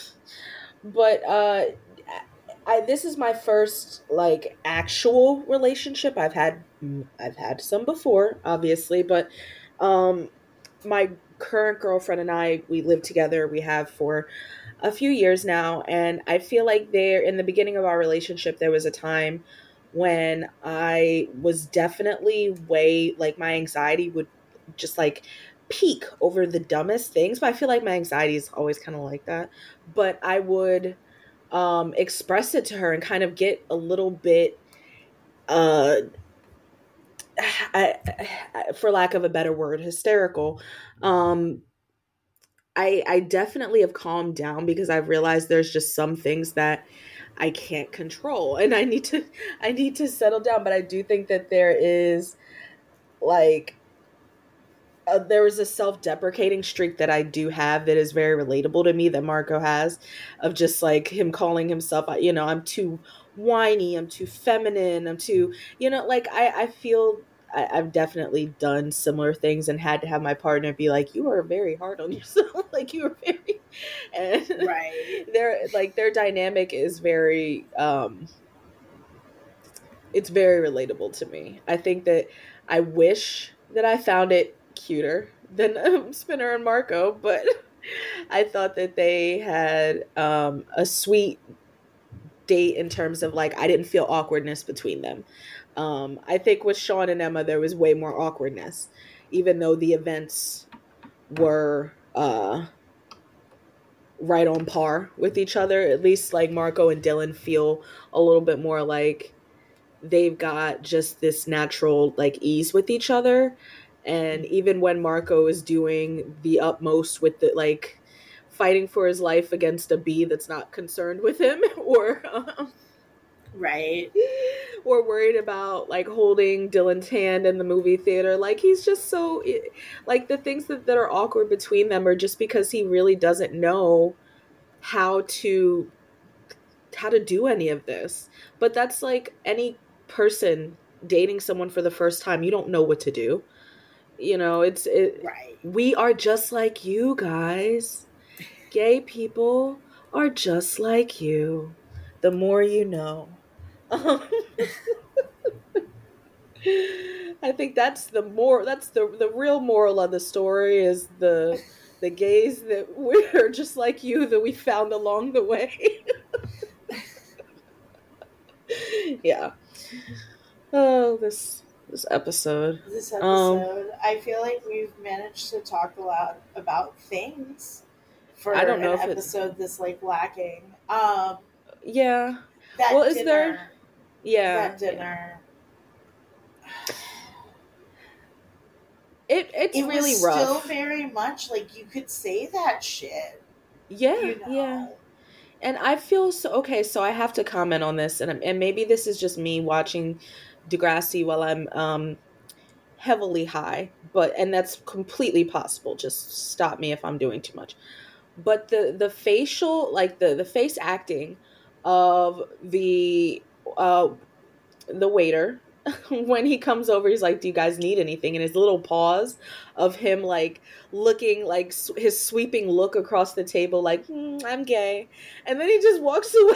But uh I this is my first like actual relationship. I've had I've had some before, obviously, but um my current girlfriend and I, we live together. We have for a few years now, and I feel like there in the beginning of our relationship there was a time when I was definitely way like my anxiety would just like peak over the dumbest things, but I feel like my anxiety is always kind of like that. But I would um express it to her and kind of get a little bit uh I, I, for lack of a better word, hysterical. Um I I definitely have calmed down because I've realized there's just some things that I can't control and I need to I need to settle down, but I do think that there is like uh, there is a self-deprecating streak that I do have that is very relatable to me that Marco has, of just like him calling himself, you know, I'm too whiny, I'm too feminine, I'm too, you know, like I, I feel I, I've definitely done similar things and had to have my partner be like, you are very hard on yourself. Like you are very, and Right. their like their dynamic is very, um, it's very relatable to me. I think that I wish that I found it cuter than um, Spinner and Marco, but I thought that they had um, a sweet date in terms of like I didn't feel awkwardness between them. Um, I think with Sean and Emma there was way more awkwardness, even though the events were uh, right on par with each other. At least like Marco and Dylan feel a little bit more like they've got just this natural like ease with each other. And even when Marco is doing the utmost with the like fighting for his life against a bee that's not concerned with him, or um, Right. or worried about like holding Dylan's hand in the movie theater, like he's just so like the things that, that are awkward between them are just because he really doesn't know how to how to do any of this. But that's like any person dating someone for the first time, you don't know what to do. You know, it's it Right. we are just like you guys. Gay people are just like you. The more you know. Um, I think that's the more that's the the real moral of the story is the the gays that we're just like you that we found along the way. Yeah. Oh, this this episode. This Um, episode, I feel like we've managed to talk a lot about things for I don't know an if it. episode this like lacking. Um, Yeah. Well, that is there? dinner, Yeah. that Yeah. dinner, It it's it really was still rough. very much like you could say that shit, Yeah. you Yeah. know. And I feel so okay. So I have to comment on this, and and maybe this is just me watching Degrassi while I'm um heavily high, but and that's completely possible. Just stop me if I'm doing too much. But the the facial, like the the face acting of the uh the waiter when he comes over, he's like, do you guys need anything? And his little pause of him like looking like s- his sweeping look across the table like, "Hmm, I'm gay," and then he just walks away.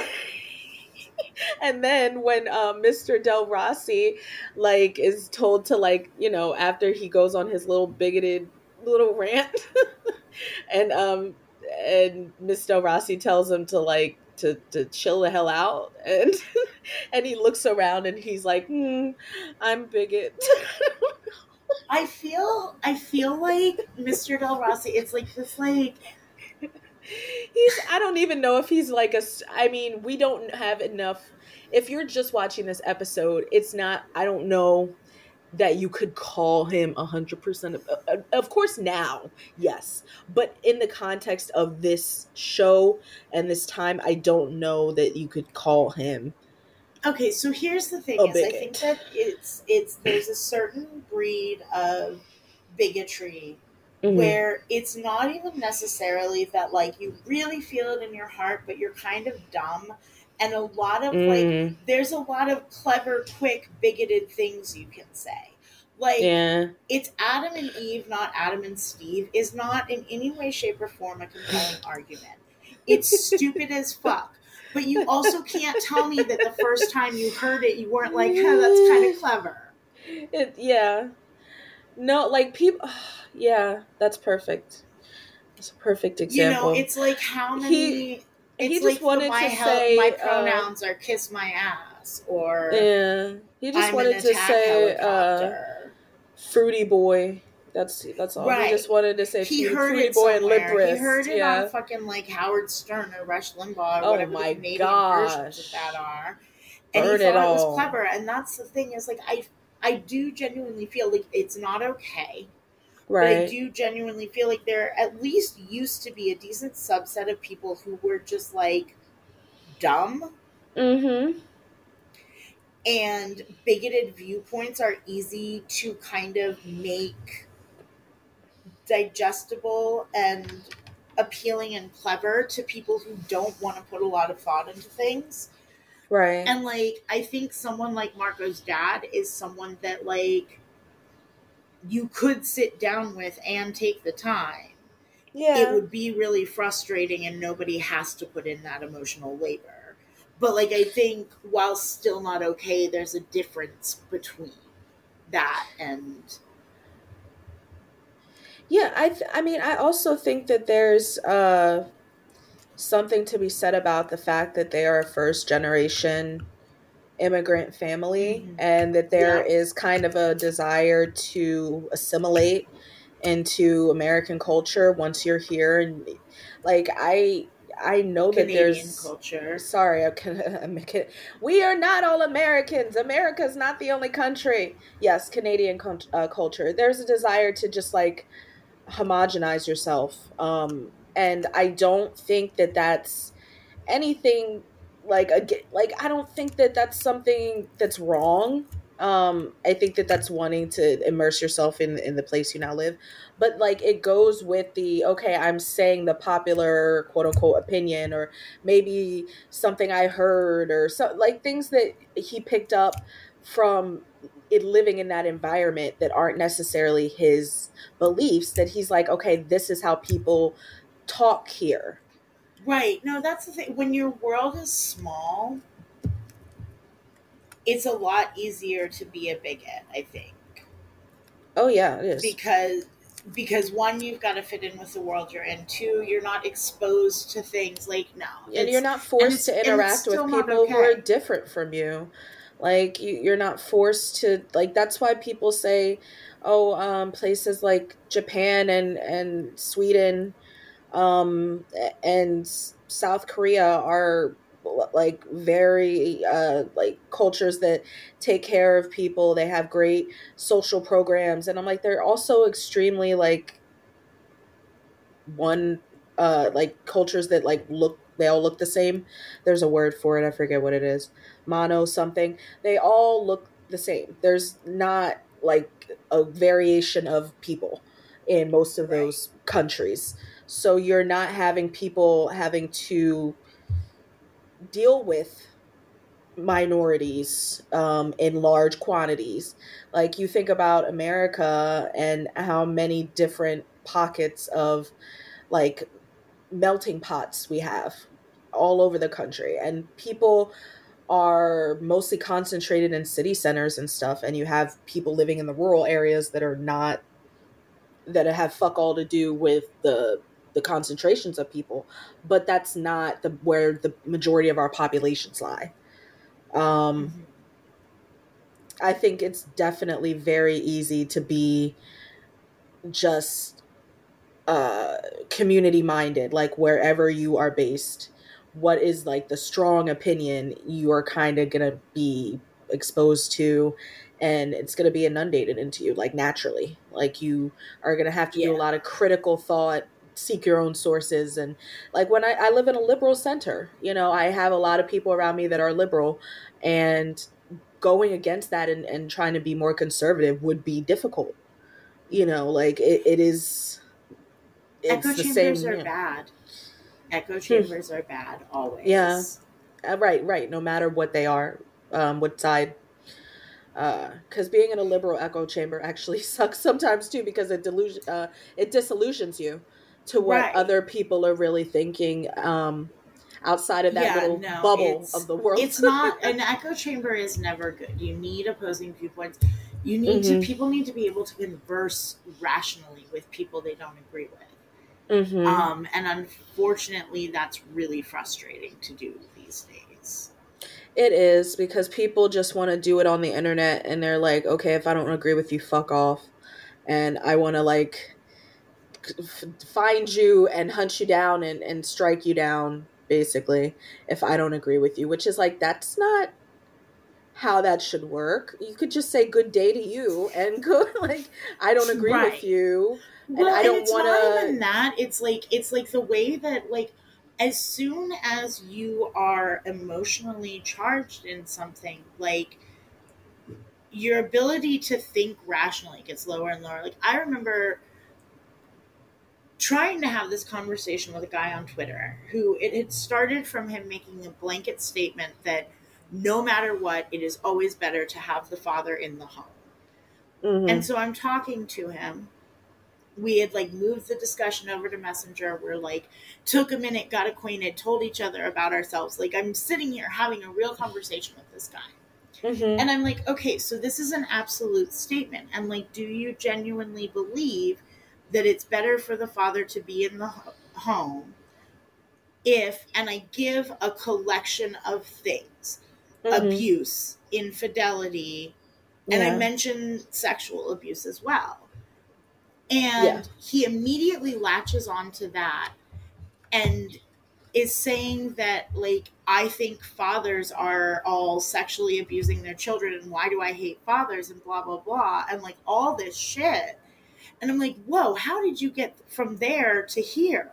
And then when um, Mr. Del Rossi like is told to like, you know, after he goes on his little bigoted little rant, and um and Miss Del Rossi tells him to like to to chill the hell out, and and he looks around and he's like, hmm, I'm bigot. I feel, I feel like Mister Del Rossi. It's like this, like He's I don't even know if he's like a s- I mean, we don't have enough. If you're just watching this episode, it's not I don't know that you could call him a hundred percent of uh, of course now, yes. But in the context of this show and this time, I don't know that you could call him okay. So here's the thing: a is I think bigot. that it's it's there's a certain breed of bigotry Mm-hmm. where it's not even necessarily that like you really feel it in your heart, but you're kind of dumb. And a lot of like, Mm, there's a lot of clever, quick, bigoted things you can say. Like, yeah. it's Adam and Eve, not Adam and Steve, is not in any way, shape, or form a compelling argument. It's stupid as fuck. But you also can't tell me that the first time you heard it, you weren't like, huh, that's kind of clever. It, yeah. No, like people. Yeah, that's perfect. That's a perfect You know, example. it's like how He many. he It's just like the wanted my to help, my say, uh, pronouns are kiss my ass, or yeah. He just I'm an wanted to attack say, uh, helicopter. fruity boy. That's that's all. He just Right. wanted to say He fruity, heard fruity it boy and lip somewhere. He wrist. heard it on Yeah. fucking like Howard Stern or Rush Limbaugh or Oh whatever the my Canadian versions of that gosh. are. And he Burn it thought it was all. clever. And that's the thing is like I I do genuinely feel like it's not okay. But I Right. do genuinely feel like there at least used to be a decent subset of people who were just like dumb, Mm-hmm. and bigoted viewpoints are easy to kind of make digestible and appealing and clever to people who don't want to put a lot of thought into things. Right. And like I think someone like Marco's dad is someone that like you could sit down with and take the time. It Yeah. would be really frustrating and nobody has to put in that emotional labor. But like I think while still not okay, there's a difference between that and Yeah, I th- I mean, I also think that there's uh something to be said about the fact that they are a first generation immigrant family mm-hmm. and that there Yeah, is kind of a desire to assimilate into American culture once you're here. And like I I know that Canadian there's culture. sorry, I can, we are not all Americans. America's not the only country. Yes, Canadian uh, culture. There's a desire to just like homogenize yourself. Um, and I don't think that that's anything like a like I don't think that that's something that's wrong. Um, I think that that's wanting to immerse yourself in in the place you now live, but like it goes with the okay, I'm saying the popular quote unquote opinion, or maybe something I heard, or so like things that he picked up from it living in that environment that aren't necessarily his beliefs, that he's like, okay, this is how people talk here. Right. No, that's the thing. When your world is small, it's a lot easier to be a bigot, I think. Oh yeah, it is. Because because one, you've got to fit in with the world you're in. Two, you're not exposed to things like no. And you're It's not and forced it's to and it's interact with still not people who are okay. different from you. Like you, you're not forced to like. That's why people say, "Oh, um, places like Japan and and Sweden, um, and South Korea are like very uh like cultures that take care of people. They have great social programs." And I'm like, they're also extremely like one uh like cultures that like look, they all look the same. There's a word for it, I forget what it is. Mono something. They all look the same. There's not like a variation of people in most of Right. those countries. So you're not having people having to deal with minorities um, in large quantities. Like you think about America and how many different pockets of like melting pots we have all over the country, and people are mostly concentrated in city centers and stuff, and you have people living in the rural areas that are not, that have fuck all to do with the the concentrations of people, but that's not the where the majority of our populations lie. um Mm-hmm. I think it's definitely very easy to be just uh community minded, like wherever you are based, what is like the strong opinion you are kind of gonna be exposed to, and it's gonna be inundated into you like naturally. Like you are gonna have to do a Yeah. lot of critical thought, seek your own sources. And like when I, I live in a liberal center, you know, I have a lot of people around me that are liberal, and going against that and, and trying to be more conservative would be difficult. You know, like it, it is, Echo it's the chambers same, are you know. bad. Echo Hmm. chambers are bad Yeah, always. uh, right, right. No matter what they are, um, what side. Because being in a liberal echo chamber actually sucks sometimes too, because it delusion, uh, it disillusions you to what Right. other people are really thinking, um, outside of that Yeah, little no, bubble of it's the world. it's not an echo chamber is never good. You need opposing viewpoints. You need to Mm-hmm. people need to be able to converse rationally with people they don't agree with. Mm-hmm. Um, and unfortunately, that's really frustrating to do these days. It is, because people just want to do it on the internet, and they're like, okay, if I don't agree with you, fuck off. And I want to like f- find you and hunt you down and, and strike you down, basically, if I don't agree with you, which is like, that's not how that should work. You could just say good day to you and go like, I don't agree with Right. you, and Well, I and don't it's want not even to. that. It's like it's like the way that like as soon as you are emotionally charged in something, like your ability to think rationally gets lower and lower. Like I remember trying to have this conversation with a guy on Twitter who it had started from him making a blanket statement that no matter what, it is always better to have the father in the home. Mm-hmm. And so I'm talking to him. We had like moved the discussion over to Messenger. We're like, took a minute, got acquainted, told each other about ourselves. Like, I'm sitting here having a real conversation with this guy. Mm-hmm. And I'm like, okay, so this is an absolute statement. And like, do you genuinely believe that it's better for the father to be in the ho- home if, and I give a collection of things, Mm-hmm. abuse, infidelity, and Yeah. I mention sexual abuse as well. And Yeah. he immediately latches onto that and is saying that, like, I think fathers are all sexually abusing their children, and why do I hate fathers, and blah, blah, blah, and like all this shit. And I'm like, whoa, how did you get from there to here?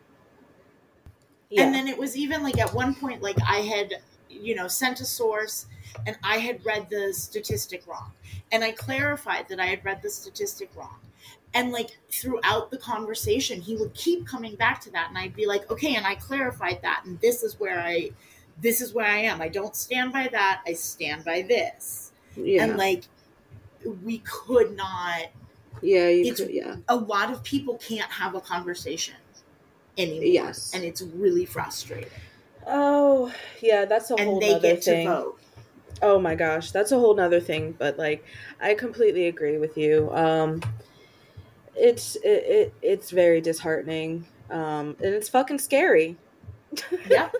Yeah. And then it was even like at one point, like I had, you know, sent a source and I had read the statistic wrong. And I clarified that I had read the statistic wrong. And like throughout the conversation, he would keep coming back to that. And I'd be like, okay, and I clarified that. And this is where I, this is where I am. I don't stand by that. I stand by this. Yeah. And like, we could not, yeah. You it's- could, yeah. a lot of people can't have a conversation anymore. Yes. And it's really frustrating. Oh, yeah. That's a And whole they nother get thing. to vote. Oh my gosh, that's a whole nother thing. But like, I completely agree with you. Um, it's it, it it's very disheartening. Um, and it's fucking scary. Yeah.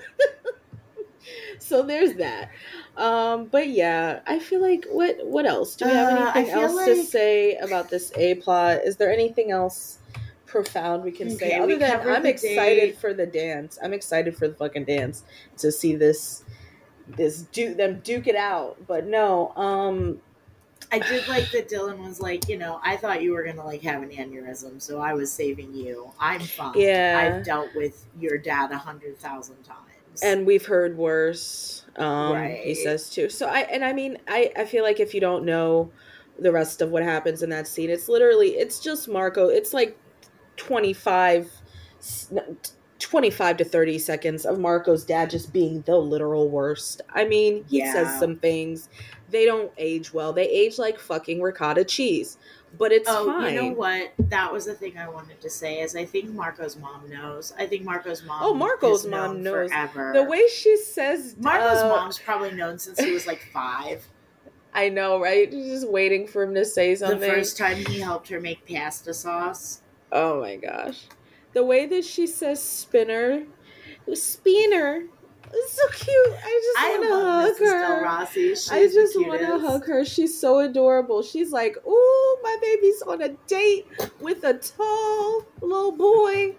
So there's that. Um, but yeah, I feel like what what else? Do we have Uh, I anything feel else to like- say about this A plot? Is there anything else profound we can say Okay, other we than covered I'm the excited date. for the dance. I'm excited for the fucking dance to see this this duke them duke it out. But no, um I did like that Dylan was like, you know, I thought you were going to like have an aneurysm, so I was saving you. I'm fine. Yeah. I've dealt with your dad a hundred thousand times. and we've heard worse. Um he Right. says too. So I and I mean I I feel like if you don't know the rest of what happens in that scene, it's literally it's just Marco. It's like twenty-five twenty-five to thirty seconds of Marco's dad just being the literal worst. I mean, he Yeah. says some things. They don't age well. They age like fucking ricotta cheese. But it's oh, fine. you know what? That was the thing I wanted to say is I think Marco's mom knows. I think Marco's mom Oh, Marco's has mom known knows. forever. The way she says Marco's uh, mom's probably known since he was like five. I know, right? She's just waiting for him to say The something. first time he helped her make pasta sauce. Oh my gosh. The way that she says spinner, spinner, it's so cute. I just I want to love hug Missus Del her. Rossi. She's I just the want to cutest. hug her. She's so adorable. She's like, ooh, my baby's on a date with a tall little boy.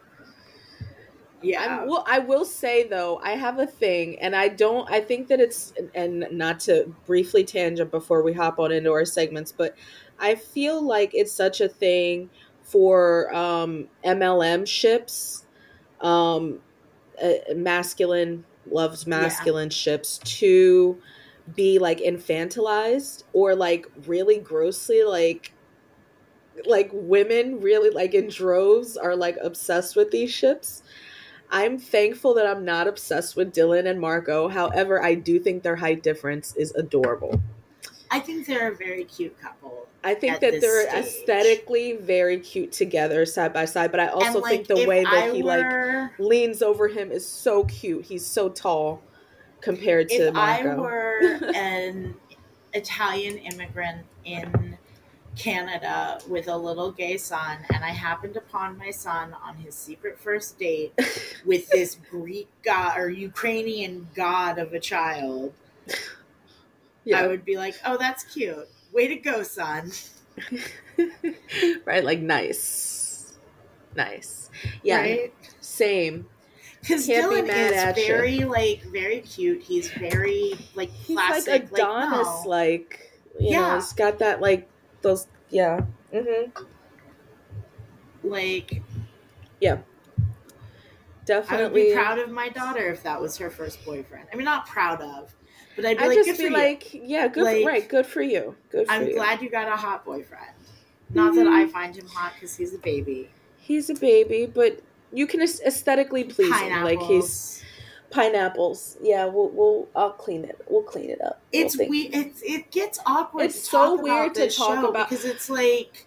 Yeah. I'm, well, I will say though, I have a thing, and I don't. I think that it's, and not to briefly tangent before we hop on into our segments, but I feel like it's such a thing for um, M L M ships, um, uh, masculine loves masculine ships to be like infantilized or like really grossly like like women really like in droves are like obsessed with these ships. I'm thankful that I'm not obsessed with Dylan and Marco. However, I do think their height difference is adorable. I think they're a very cute couple. I think At that this they're stage. aesthetically very cute together, side by side. But I also And, like, think the if way that I he were, like leans over him is so cute. He's so tall compared to if I Marco. were an Italian immigrant in Canada with a little gay son, and I happened upon my son on his secret first date with this Greek god or Ukrainian god of a child, yeah. I would be like, "Oh, that's cute. Way to go, son." Right, like nice, nice. Yeah, Right? same. Because Can't be Dylan mad at is ya. very, like, very cute. He's very, like, He's classic. like Adonis, no. like you know, Yeah. he's got that like those. Yeah. Mm-hmm. Like, Yeah. I would Definitely. be proud of my daughter if that was her first boyfriend. I mean, not proud of, but I'd be I like, just good feel for you. like, yeah, good. Like, for, right, good for you. Good for I'm you. glad you got a hot boyfriend. Not that I find him hot because he's a baby. He's a baby, but you can aes- aesthetically please him. Like he's Pineapples. Pineapples. Yeah, we'll we'll I'll clean it. We'll clean it up. It's we'll we. It's it gets awkward. It's to so talk weird about to this talk show about- because it's like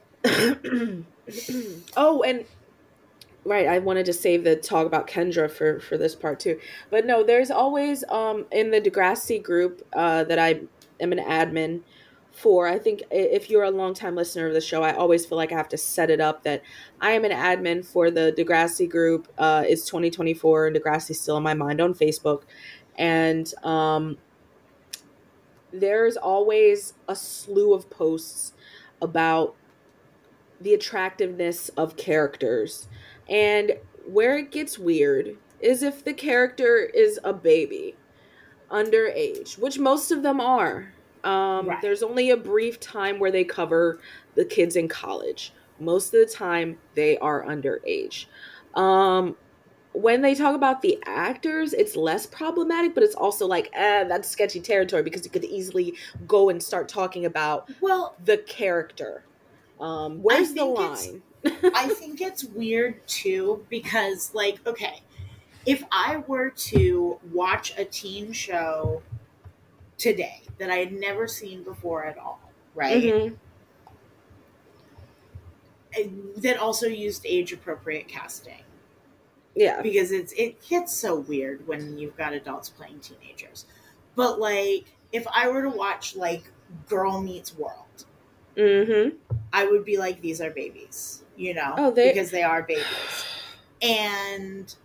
Oh, and right, I wanted to save the talk about Kendra for for this part too. But no, there's always um in the Degrassi group uh that I am an admin for. I think i- if you're a longtime listener of the show, I always feel like I have to set it up that I am an admin for the Degrassi group. Uh it's twenty twenty-four and Degrassi's still in my mind on Facebook. And um there's always a slew of posts about the attractiveness of characters. And where it gets weird is if the character is a baby, underage, which most of them are. Um, Right. There's only a brief time where they cover the kids in college. Most of the time, they are underage. Um, when they talk about the actors, it's less problematic, but it's also like, eh, that's sketchy territory because you could easily go and start talking about well, the character. Um, where's the think it's- line? I think it's weird too because, like, okay, if I were to watch a teen show today that I had never seen before at all, right? Mhm. and that also used age appropriate casting Yeah. because it's it gets so weird when you've got adults playing teenagers. But like, if I were to watch like Girl Meets World, Mm-hmm. I would be like, these are babies, you know, Oh, they- because they are babies. And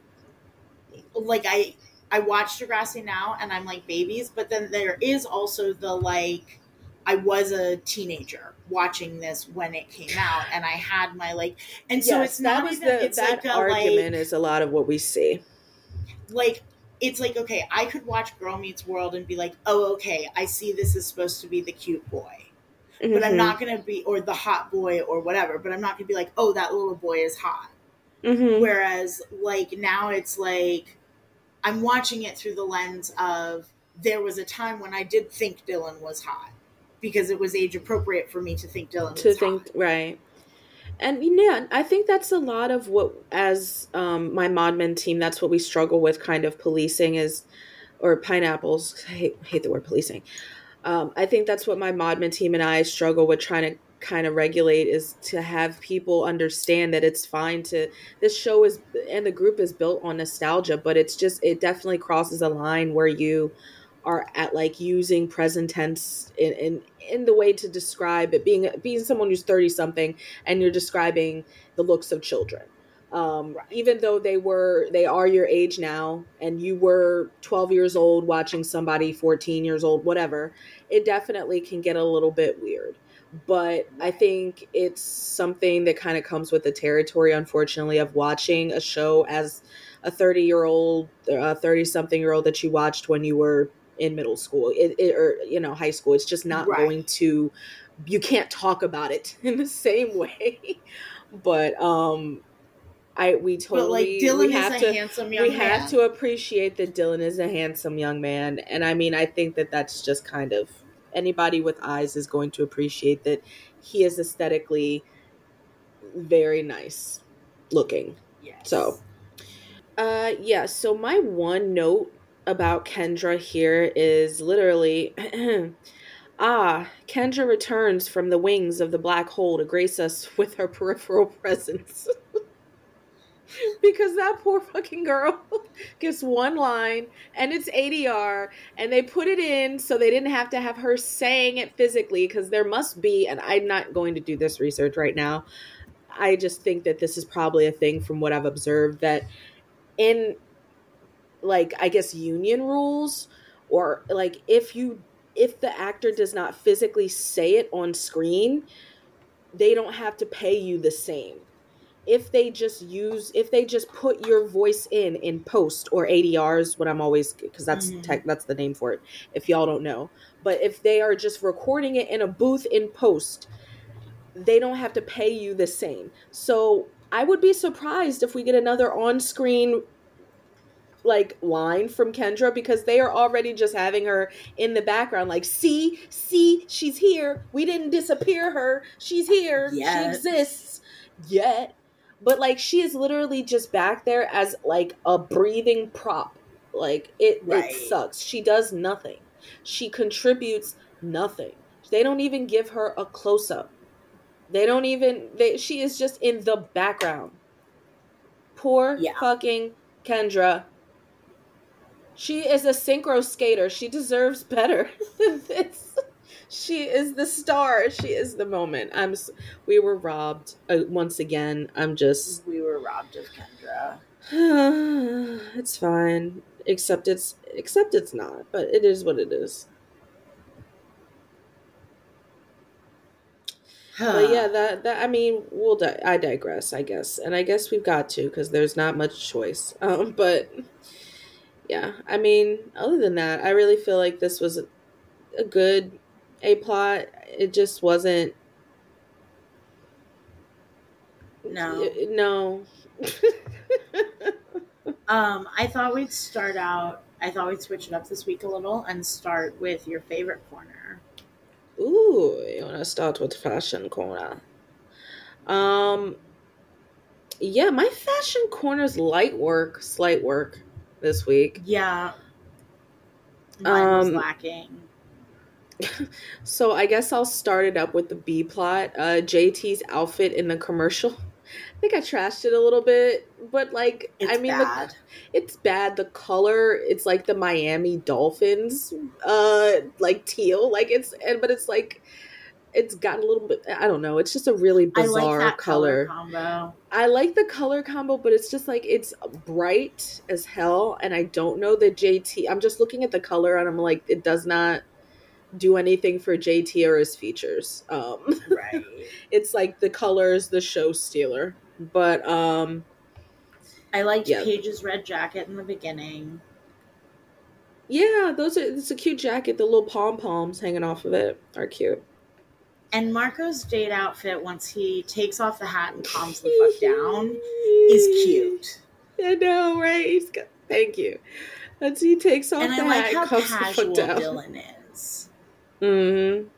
like, I I watch Degrassi now, and I'm like, babies. But then there is also the like, I was a teenager watching this when it came out, and I had my like, and so Yes, it's not that was even the it's that like a argument like, is a lot of what we see. like it's like, okay, I could watch Girl Meets World and be like, oh, okay, I see this is supposed to be the cute boy. But I'm Mhm. not going to be, or the hot boy or whatever, but I'm not going to be like, oh, that little boy is hot. Mhm. Whereas, like, now it's like, I'm watching it through the lens of, there was a time when I did think Dylan was hot. Because it was age appropriate for me to think Dylan to was think hot. right. And yeah, I think that's a lot of what, as um, my Modmin team, that's what we struggle with, kind of policing is, or pineapples. I hate, hate the word policing. Um, I think that's what my Modmin team and I struggle with trying to kind of regulate, is to have people understand that it's fine to, this show is, and the group is built on nostalgia, but it's just, it definitely crosses a line where you are at like using present tense in, in, in the way to describe it, being, being someone who's thirty something and you're describing the looks of children. Um, Right. even though they were, they are your age now, and you were twelve years old watching somebody fourteen years old, whatever, it definitely can get a little bit weird. But I think it's something that kind of comes with the territory, unfortunately, of watching a show as a thirty year old, a thirty something year old that you watched when you were in middle school it, it, or, you know, high school. It's just not Right. going to, you can't talk about it in the same way. But, um, I, we totally, But, like, Dylan we is have a to, handsome young we man. have to appreciate that Dylan is a handsome young man. And I mean, I think that that's just kind of, anybody with eyes is going to appreciate that he is aesthetically very nice looking. Yes. So, uh, yeah. So my one note about Kendra here is literally, ah, Kendra returns from the wings of the black hole to grace us with her peripheral presence. Because that poor fucking girl gets one line and it's A D R, and they put it in so they didn't have to have her saying it physically, because there must be, and I'm not going to do this research right now, I just think that this is probably a thing from what I've observed, that in, like, I guess union rules, or like if you if the actor does not physically say it on screen, they don't have to pay you the same. If they just use, if they just put your voice in in post, or A D Rs, what I'm always, because that's Mhm. tech, that's the name for it, if y'all don't know. But if they are just recording it in a booth in post, they don't have to pay you the same. So I would be surprised if we get another on-screen like line from Kendra, because they are already just having her in the background, like, see, see, she's here. We didn't disappear her. She's here. Yet. She exists. Yet. But like, she is literally just back there as like a breathing prop Like it it Right. sucks. She does nothing. She contributes nothing. They don't even give her a close up. They don't even they she is just in the background. Poor Yeah. fucking Kendra. She is a synchro skater. She deserves better than this. She is the star. She is the moment. I'm. s- We were robbed uh, once again. I'm just. We were robbed of Kendra. It's fine. Except it's. Except it's not. But it is what it is. But yeah, that that I mean, we'll. Di- I digress. I guess, and I guess we've got to because there's not much choice. Um, but yeah, I mean, other than that, I really feel like this was a good A plot. It just wasn't. No. No. Um, I thought we'd start out. I thought we'd switch it up this week a little and start with your favorite corner. Ooh, you want to start with fashion corner? Um, yeah, my fashion corner's light work, slight work this week. Yeah, mine was Um, lacking. so I guess I'll start it up with the B plot. Uh, J T's outfit in the commercial. I think I trashed it a little bit, but like, It's I mean, bad. the it's bad. The color, it's like the Miami Dolphins, uh, like teal. Like it's, and but it's like, it's got a little bit. I don't know. It's just a really I like bizarre that color color. combo. I like the color combo, but it's just like it's bright as hell, and I don't know that J T. I'm just looking at the color, and I'm like, it does not do anything for J T or his features. Um, Right. it's like the colors, the show stealer. But um, I liked yeah, Paige's red jacket in the beginning. yeah, those are. It's a cute jacket. The little pom poms hanging off of it are cute. And Marco's date outfit, once he takes off the hat and calms the fuck down, is cute. I know, right? He's got, thank you. Once he takes off And the I like hat, how and comes the fuck casual down. Dylan is. Mm-hmm.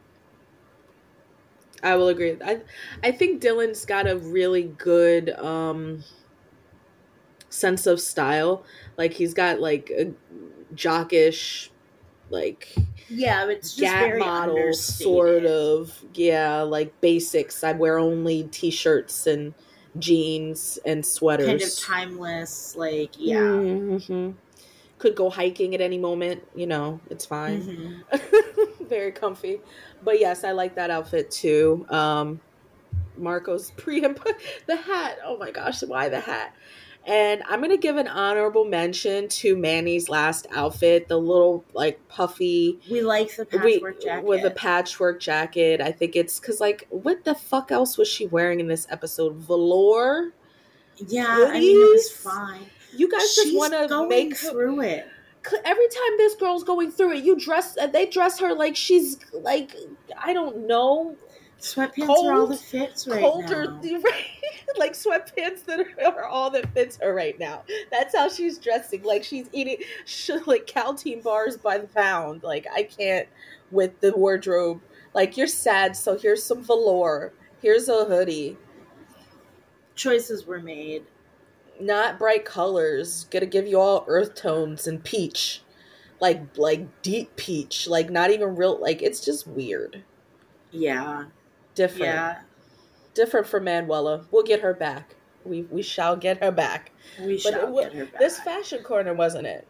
I will agree. I I think Dylan's got a really good um sense of style. Like he's got like a jockish, like Yeah, it's just Gap very model understated. sort of, yeah, like basics. I wear only t-shirts and jeans and sweaters. Kind of timeless, like, yeah. Mhm. Could go hiking at any moment, you know, it's fine. Mm-hmm. Very comfy. But yes, I like that outfit too. Um Marco's pre and post the hat. Oh my gosh, why the hat? And I'm gonna give an honorable mention to Manny's last outfit, the little like puffy We like the we patchwork jacket. with a patchwork jacket. I think it's because like what the fuck else was she wearing in this episode? Velour? Yeah, I mean, it was Hoodies? fine. You guys just She's want to going make her through it. every time this girl's going through it. You dress they dress her like she's like I don't know. Sweatpants Cold, are all that fits right colder, now. right? Like sweatpants that are, are all that fits her right now. That's how she's dressing. Like she's eating sh- like Caltine bars by the pound. Like I can't with the wardrobe. Like you're sad, so here's some velour. Here's a hoodie. Choices were made. Not bright colors. Gonna give you all earth tones and peach, like like deep peach. Like not even real. Like it's just weird. Yeah. Different. Yeah. Different from Manuela. We'll get her back. We we shall get her back. We But shall it, get her back. this fashion corner wasn't it.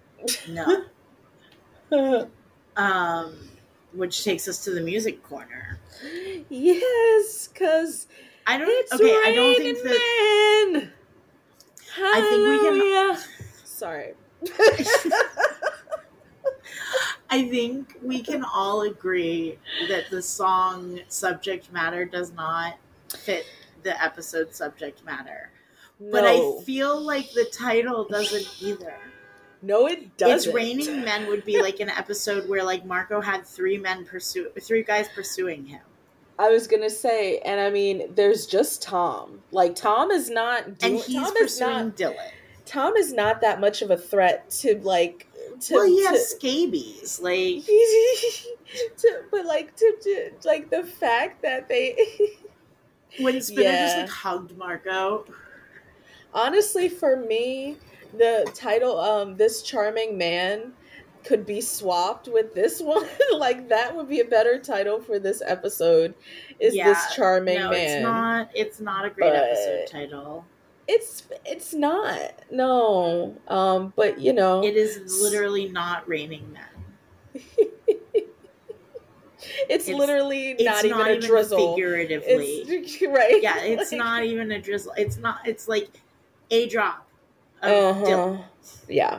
No. Um, which takes us to the music corner. Yes, because I don't. it's okay, I don't think that. raining men. I think we can- Hallelujah. Sorry. I think we can all agree that the song subject matter does not fit the episode subject matter. But I No. feel like the title doesn't either. No, it doesn't. It's Raining Men would be like an episode where like Marco had three men pursue three guys pursuing him. I was gonna say, and I mean, there's just Tom. Like Tom is not doing. And he's Tom is pursuing not. Dylan. Tom is not that much of a threat to like. To, Well, he to, has scabies. Like to, but like to, to like the fact that they when Spinner just Yeah. like hugged Marco. Honestly, for me, the title, um, This Charming Man, could be swapped with this one. Like, that would be a better title for this episode, is This Yeah, Charming no, it's Man. not. It's not a great episode But title. it's it's not. No. Um, but you know, It is s- literally not Raining Men. it's, It's literally it's not even not a even drizzle. figuratively. It's right. Yeah, it's Like, not even a drizzle. It's not. It's like a drop of uh-huh. Dylan. Yeah.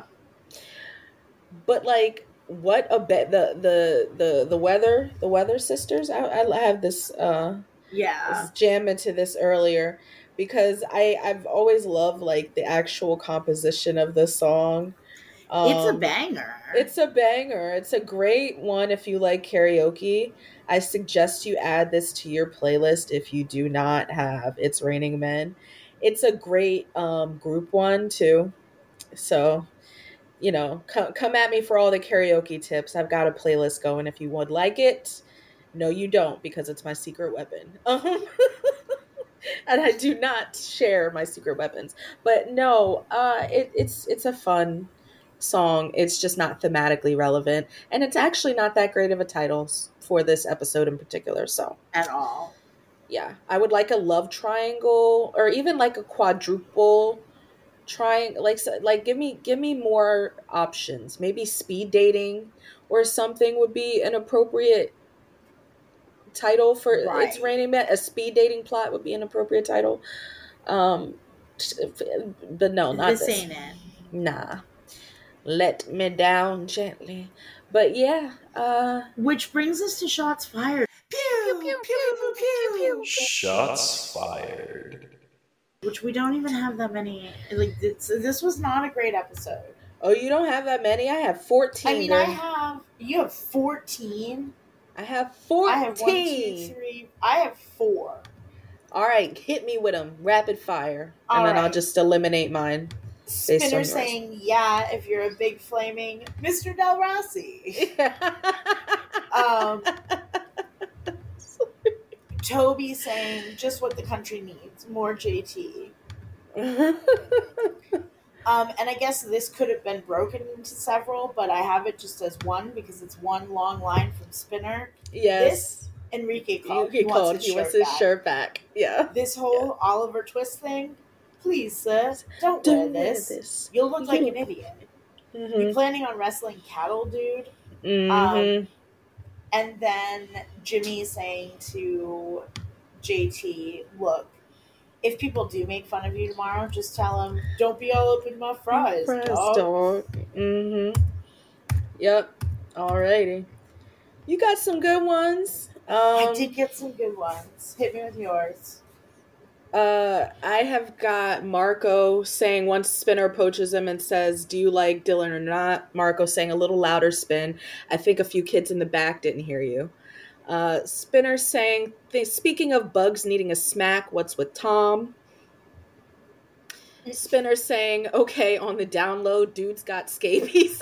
But like, what a bet the the the the weather the weather sisters. I, I have this uh Yeah, this jam into this earlier because I I've always loved like the actual composition of the song. it's a Um, banger. it's a banger. It's a great one if you like karaoke. I suggest you add this to your playlist if you do not have It's Raining Men. It's a great um group one too. So you know, come come at me for all the karaoke tips. I've got a playlist going if you would like it. No, you don't because it's my secret weapon. Um, and I do not share my secret weapons. But no, uh, it, it's it's a fun song. It's just not thematically relevant, and it's actually not that great of a title s- for this episode in particular. So At all. yeah, I would like a love triangle or even like a quadruple trying like so- like give me give me more options. Maybe speed dating or something would be an appropriate title for It's Right. Raining Men. A speed dating plot would be an appropriate title. Um but no, not This this. ain't it. Nah. Let me down gently. But yeah, uh Which brings us to shots fired. Pew pew pew pew pew pew. Shots fired. Which we don't even have that many. Like this, this was not a great episode. oh, you don't have that many? I have fourteen. I mean, girl. I have. You have fourteen. I have fourteen. I have one, two, three. I have four. All right, hit me with them rapid fire, and All then I'll right. just eliminate mine. on Spinner yours. saying, "Yeah, if you're a big flaming Mister Del Rossi." Um, Toby saying, "Just what the country needs, more J T." Um, and I guess this could have been broken into several, but I have it just as one because it's one long line from Spinner. yes, Enrique he, called. he, He, wants called. his He shirt wants his back. shirt back. Yeah. This whole Oliver Twist thing, please, sir, don't, Don't wear wear this. this. You'll look like You- an idiot. You Mm-hmm. planning on wrestling cattle, dude? Mm-hmm. Um, And then Jimmy saying to J T, look, if people do make fun of you tomorrow, just tell them, don't be all up in my fries, Fries, dog. dog. Mm-hmm. Yep. Alrighty. You got some good ones. Um, I did get some good ones. Hit me with yours. Uh, I have got Marco saying once Spinner approaches him and says, "Do you like Dylan or not?" Marco saying a little louder, Spin. I think a few kids in the back didn't hear you. Uh, Spinner saying, th- "Speaking of bugs needing a smack, what's with Tom?" Spinner saying, "Okay, on the download, dude's got scabies."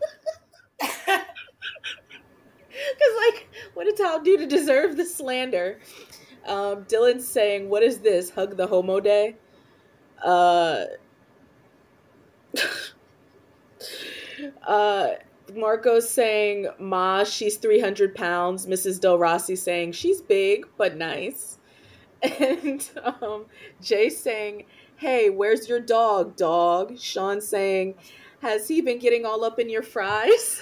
Because, like, what did Tom do to deserve the slander? Um, Dylan's saying, "What is this? Hug the homo day?" Uh, uh, Marco's saying, "Ma, she's three hundred pounds." Missus Del Rossi saying, "She's big, but nice." And um, Jay saying, "Hey, where's your dog, dog?" Sean saying, "Has he been getting all up in your fries?"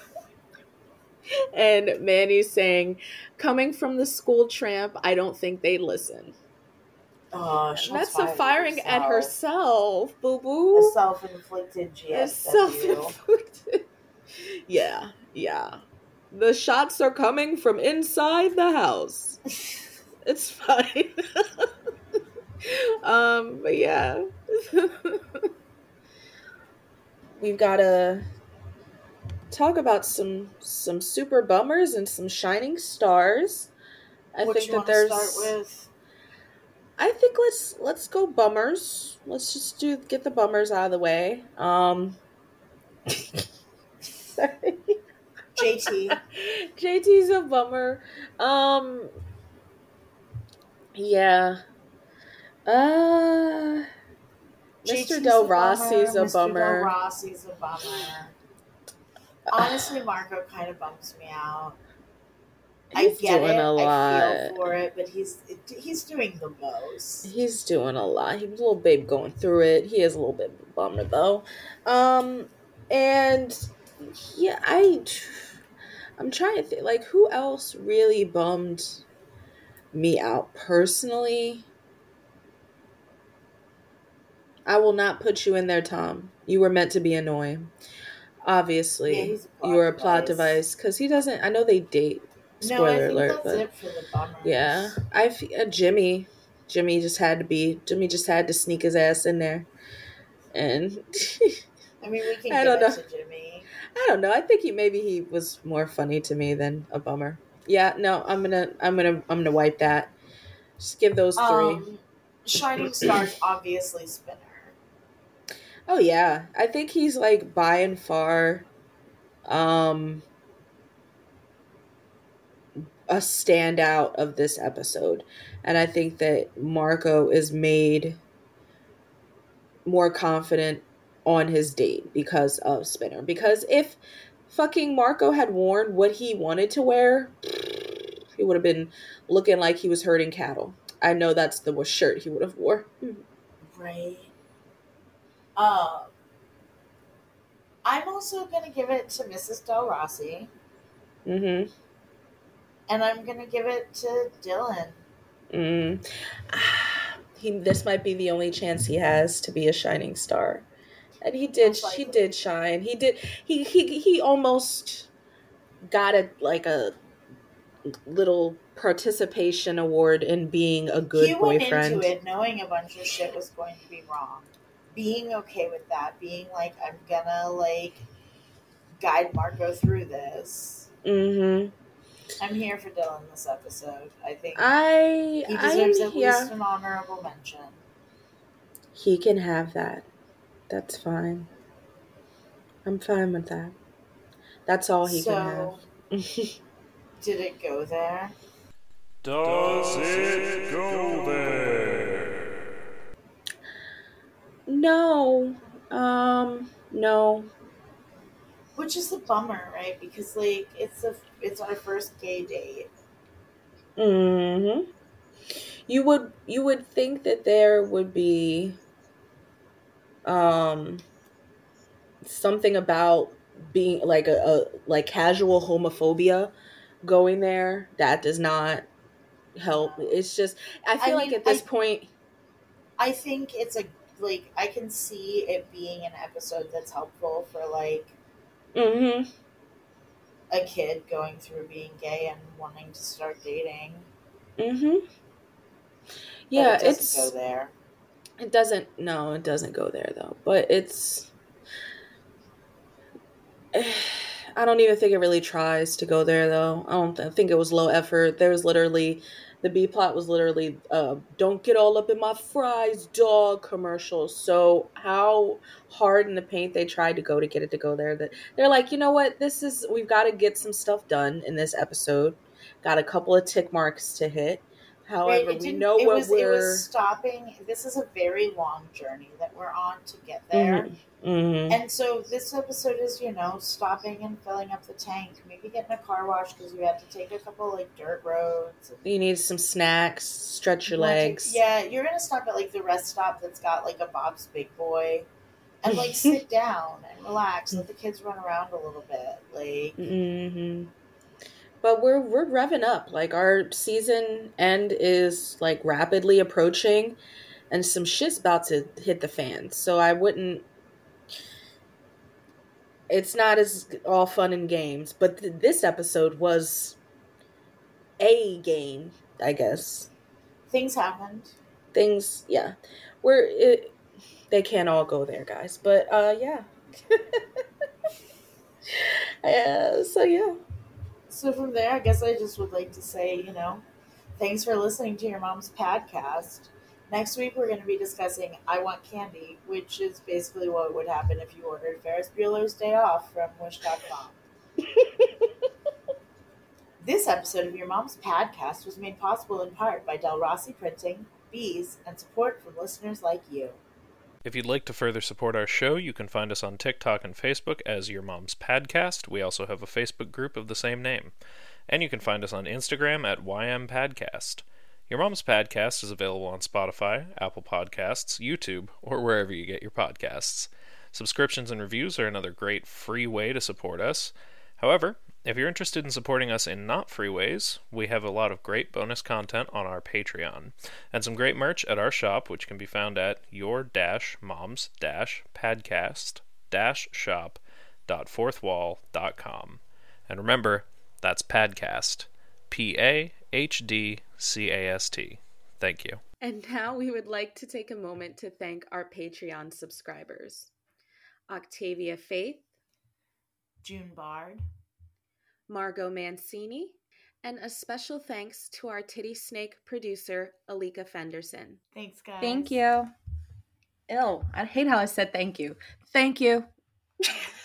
And Manny saying, "Coming from the school tramp, I don't think they'd listen." Oh, And shots that's a fired firing at herself. herself, boo A boo. self-inflicted G It's S W. self-inflicted. Yeah, yeah. The shots are coming from inside the house. It's fine. um, but yeah. We've got to talk about some some super bummers and some shining stars. I what think you that want to there's start with? I think let's let's go bummers. Let's just do get the bummers out of the way. Um sorry. J T. J T's a bummer. Um yeah. Uh J T's Mister Del the bummer, Rossi's a Mister Del bummer. Rossi's a bummer. Honestly, Marco kind of bumps me out. I He's get doing it. a I lot. feel for it, but he's he's doing the most. He's doing a lot. He's a little babe going through it. He is a little bit of a bummer though. Um, and yeah, I I'm trying to think like who else really bummed me out personally. I will not put you in there, Tom. You were meant to be annoying. Yeah, Obviously, he's a plot you were a plot device. device because he doesn't. I know they date. No, I Spoiler think alert, that's but it for the bummers. yeah, I f- uh, Jimmy. Jimmy just had to be. Jimmy just had to sneak his ass in there, and I mean, we can I give don't it know. to Jimmy. I don't know. I think he maybe he was more funny to me than a bummer. Yeah, no, I'm gonna, I'm gonna, I'm gonna wipe that. Just give those three. Um, Shining Stars, obviously Spinner. Oh yeah, I think he's like by and far, um, a standout of this episode, and I think that Marco is made more confident on his date because of Spinner. Because if fucking Marco had worn what he wanted to wear, he would have been looking like he was herding cattle. I know that's the shirt he would have wore. Right. Um, I'm also going to give it to Missus Del Rossi, Mm-hmm. and I'm going to give it to Dylan. Mm. He. This might be the only chance he has to be a shining star, and he did. Most He likely. did shine. He did. He he he almost got a like a little participation award in being a good He went boyfriend. into it knowing a bunch of shit was going to be wrong. Being okay with that. Being like, I'm gonna, like, guide Marco through this. Mm-hmm. I'm here for Dylan this episode. I think I he I am deserves at yeah. least an honorable mention. He can have that. That's fine. I'm fine with that. That's all he So, can have. did it go there? Does it go there? No. Um no. Which is a bummer, right? Because, like, it's a it's our first gay date. Mhm. You would you would think that there would be um something about being like a, a like casual homophobia going there that does not help. No. It's just I I feel like mean, at this I- point I think it's a like I can see it being an episode that's helpful for, like, mhm. a kid going through being gay and wanting to start dating. Mhm. But Yeah, it doesn't it's go there. it doesn't no, it doesn't go there though. But it's I don't even think it really tries to go there though. I don't I think it was low effort. There was literally the B plot was literally uh don't get all up in my fries dog commercial. So how hard in the paint they tried to go to get it to go there that they're like, "You know what? This is we've got to get some stuff done in this episode. Got a couple of tick marks to hit. Right? However, It we didn't. know It what was. It we're was stopping. This is a very long journey that we're on to get there. Mhm. Mhm. And so this episode is, you know, stopping and filling up the tank. Maybe getting a car wash because you had to take a couple, like, dirt roads. You need some snacks, stretch your You wanna take- legs. yeah, you're gonna stop at, like, the rest stop that's got, like, a Bob's Big Boy, and, like, sit down and relax. Let the kids run around a little bit. Like, hmm But we're we're revving up. Like our season end is like rapidly approaching, and some shit's about to hit the fan. So I wouldn't. It's not as all fun and games, but th- this episode was a game, I guess. things happened. Things, yeah, we're it, they can't all go there, guys. But uh, yeah. uh, so yeah. So from there, I guess I just would like to say, you know, thanks for listening to your mom's podcast. Next week, we're going to be discussing I Want Candy, which is basically what would happen if you ordered Ferris Bueller's Day Off from wish dot com. This episode of Your Mom's Podcast was made possible in part by Del Rossi Printing, Bees, and support from listeners like you. If you'd like to further support our show, you can find us on TikTok and Facebook as Your Mom's Padcast. We also have a Facebook group of the same name. And you can find us on Instagram at Y M Padcast. Your Mom's Padcast is available on Spotify, Apple Podcasts, YouTube, or wherever you get your podcasts. Subscriptions and reviews are another great free way to support us. However, if you're interested in supporting us in not free ways, we have a lot of great bonus content on our Patreon, and some great merch at our shop, which can be found at your-moms-padcast-shop dot fourth wall dot com. And remember, that's Padcast. P A H D C A S T. Thank you. And now we would like to take a moment to thank our Patreon subscribers. Octavia Faith, June Bard, Margot Mancini, and a special thanks to our Titty Snake producer, Alika Fenderson. thanks guys. Thank you. Ew, I hate how I said thank you. Thank you.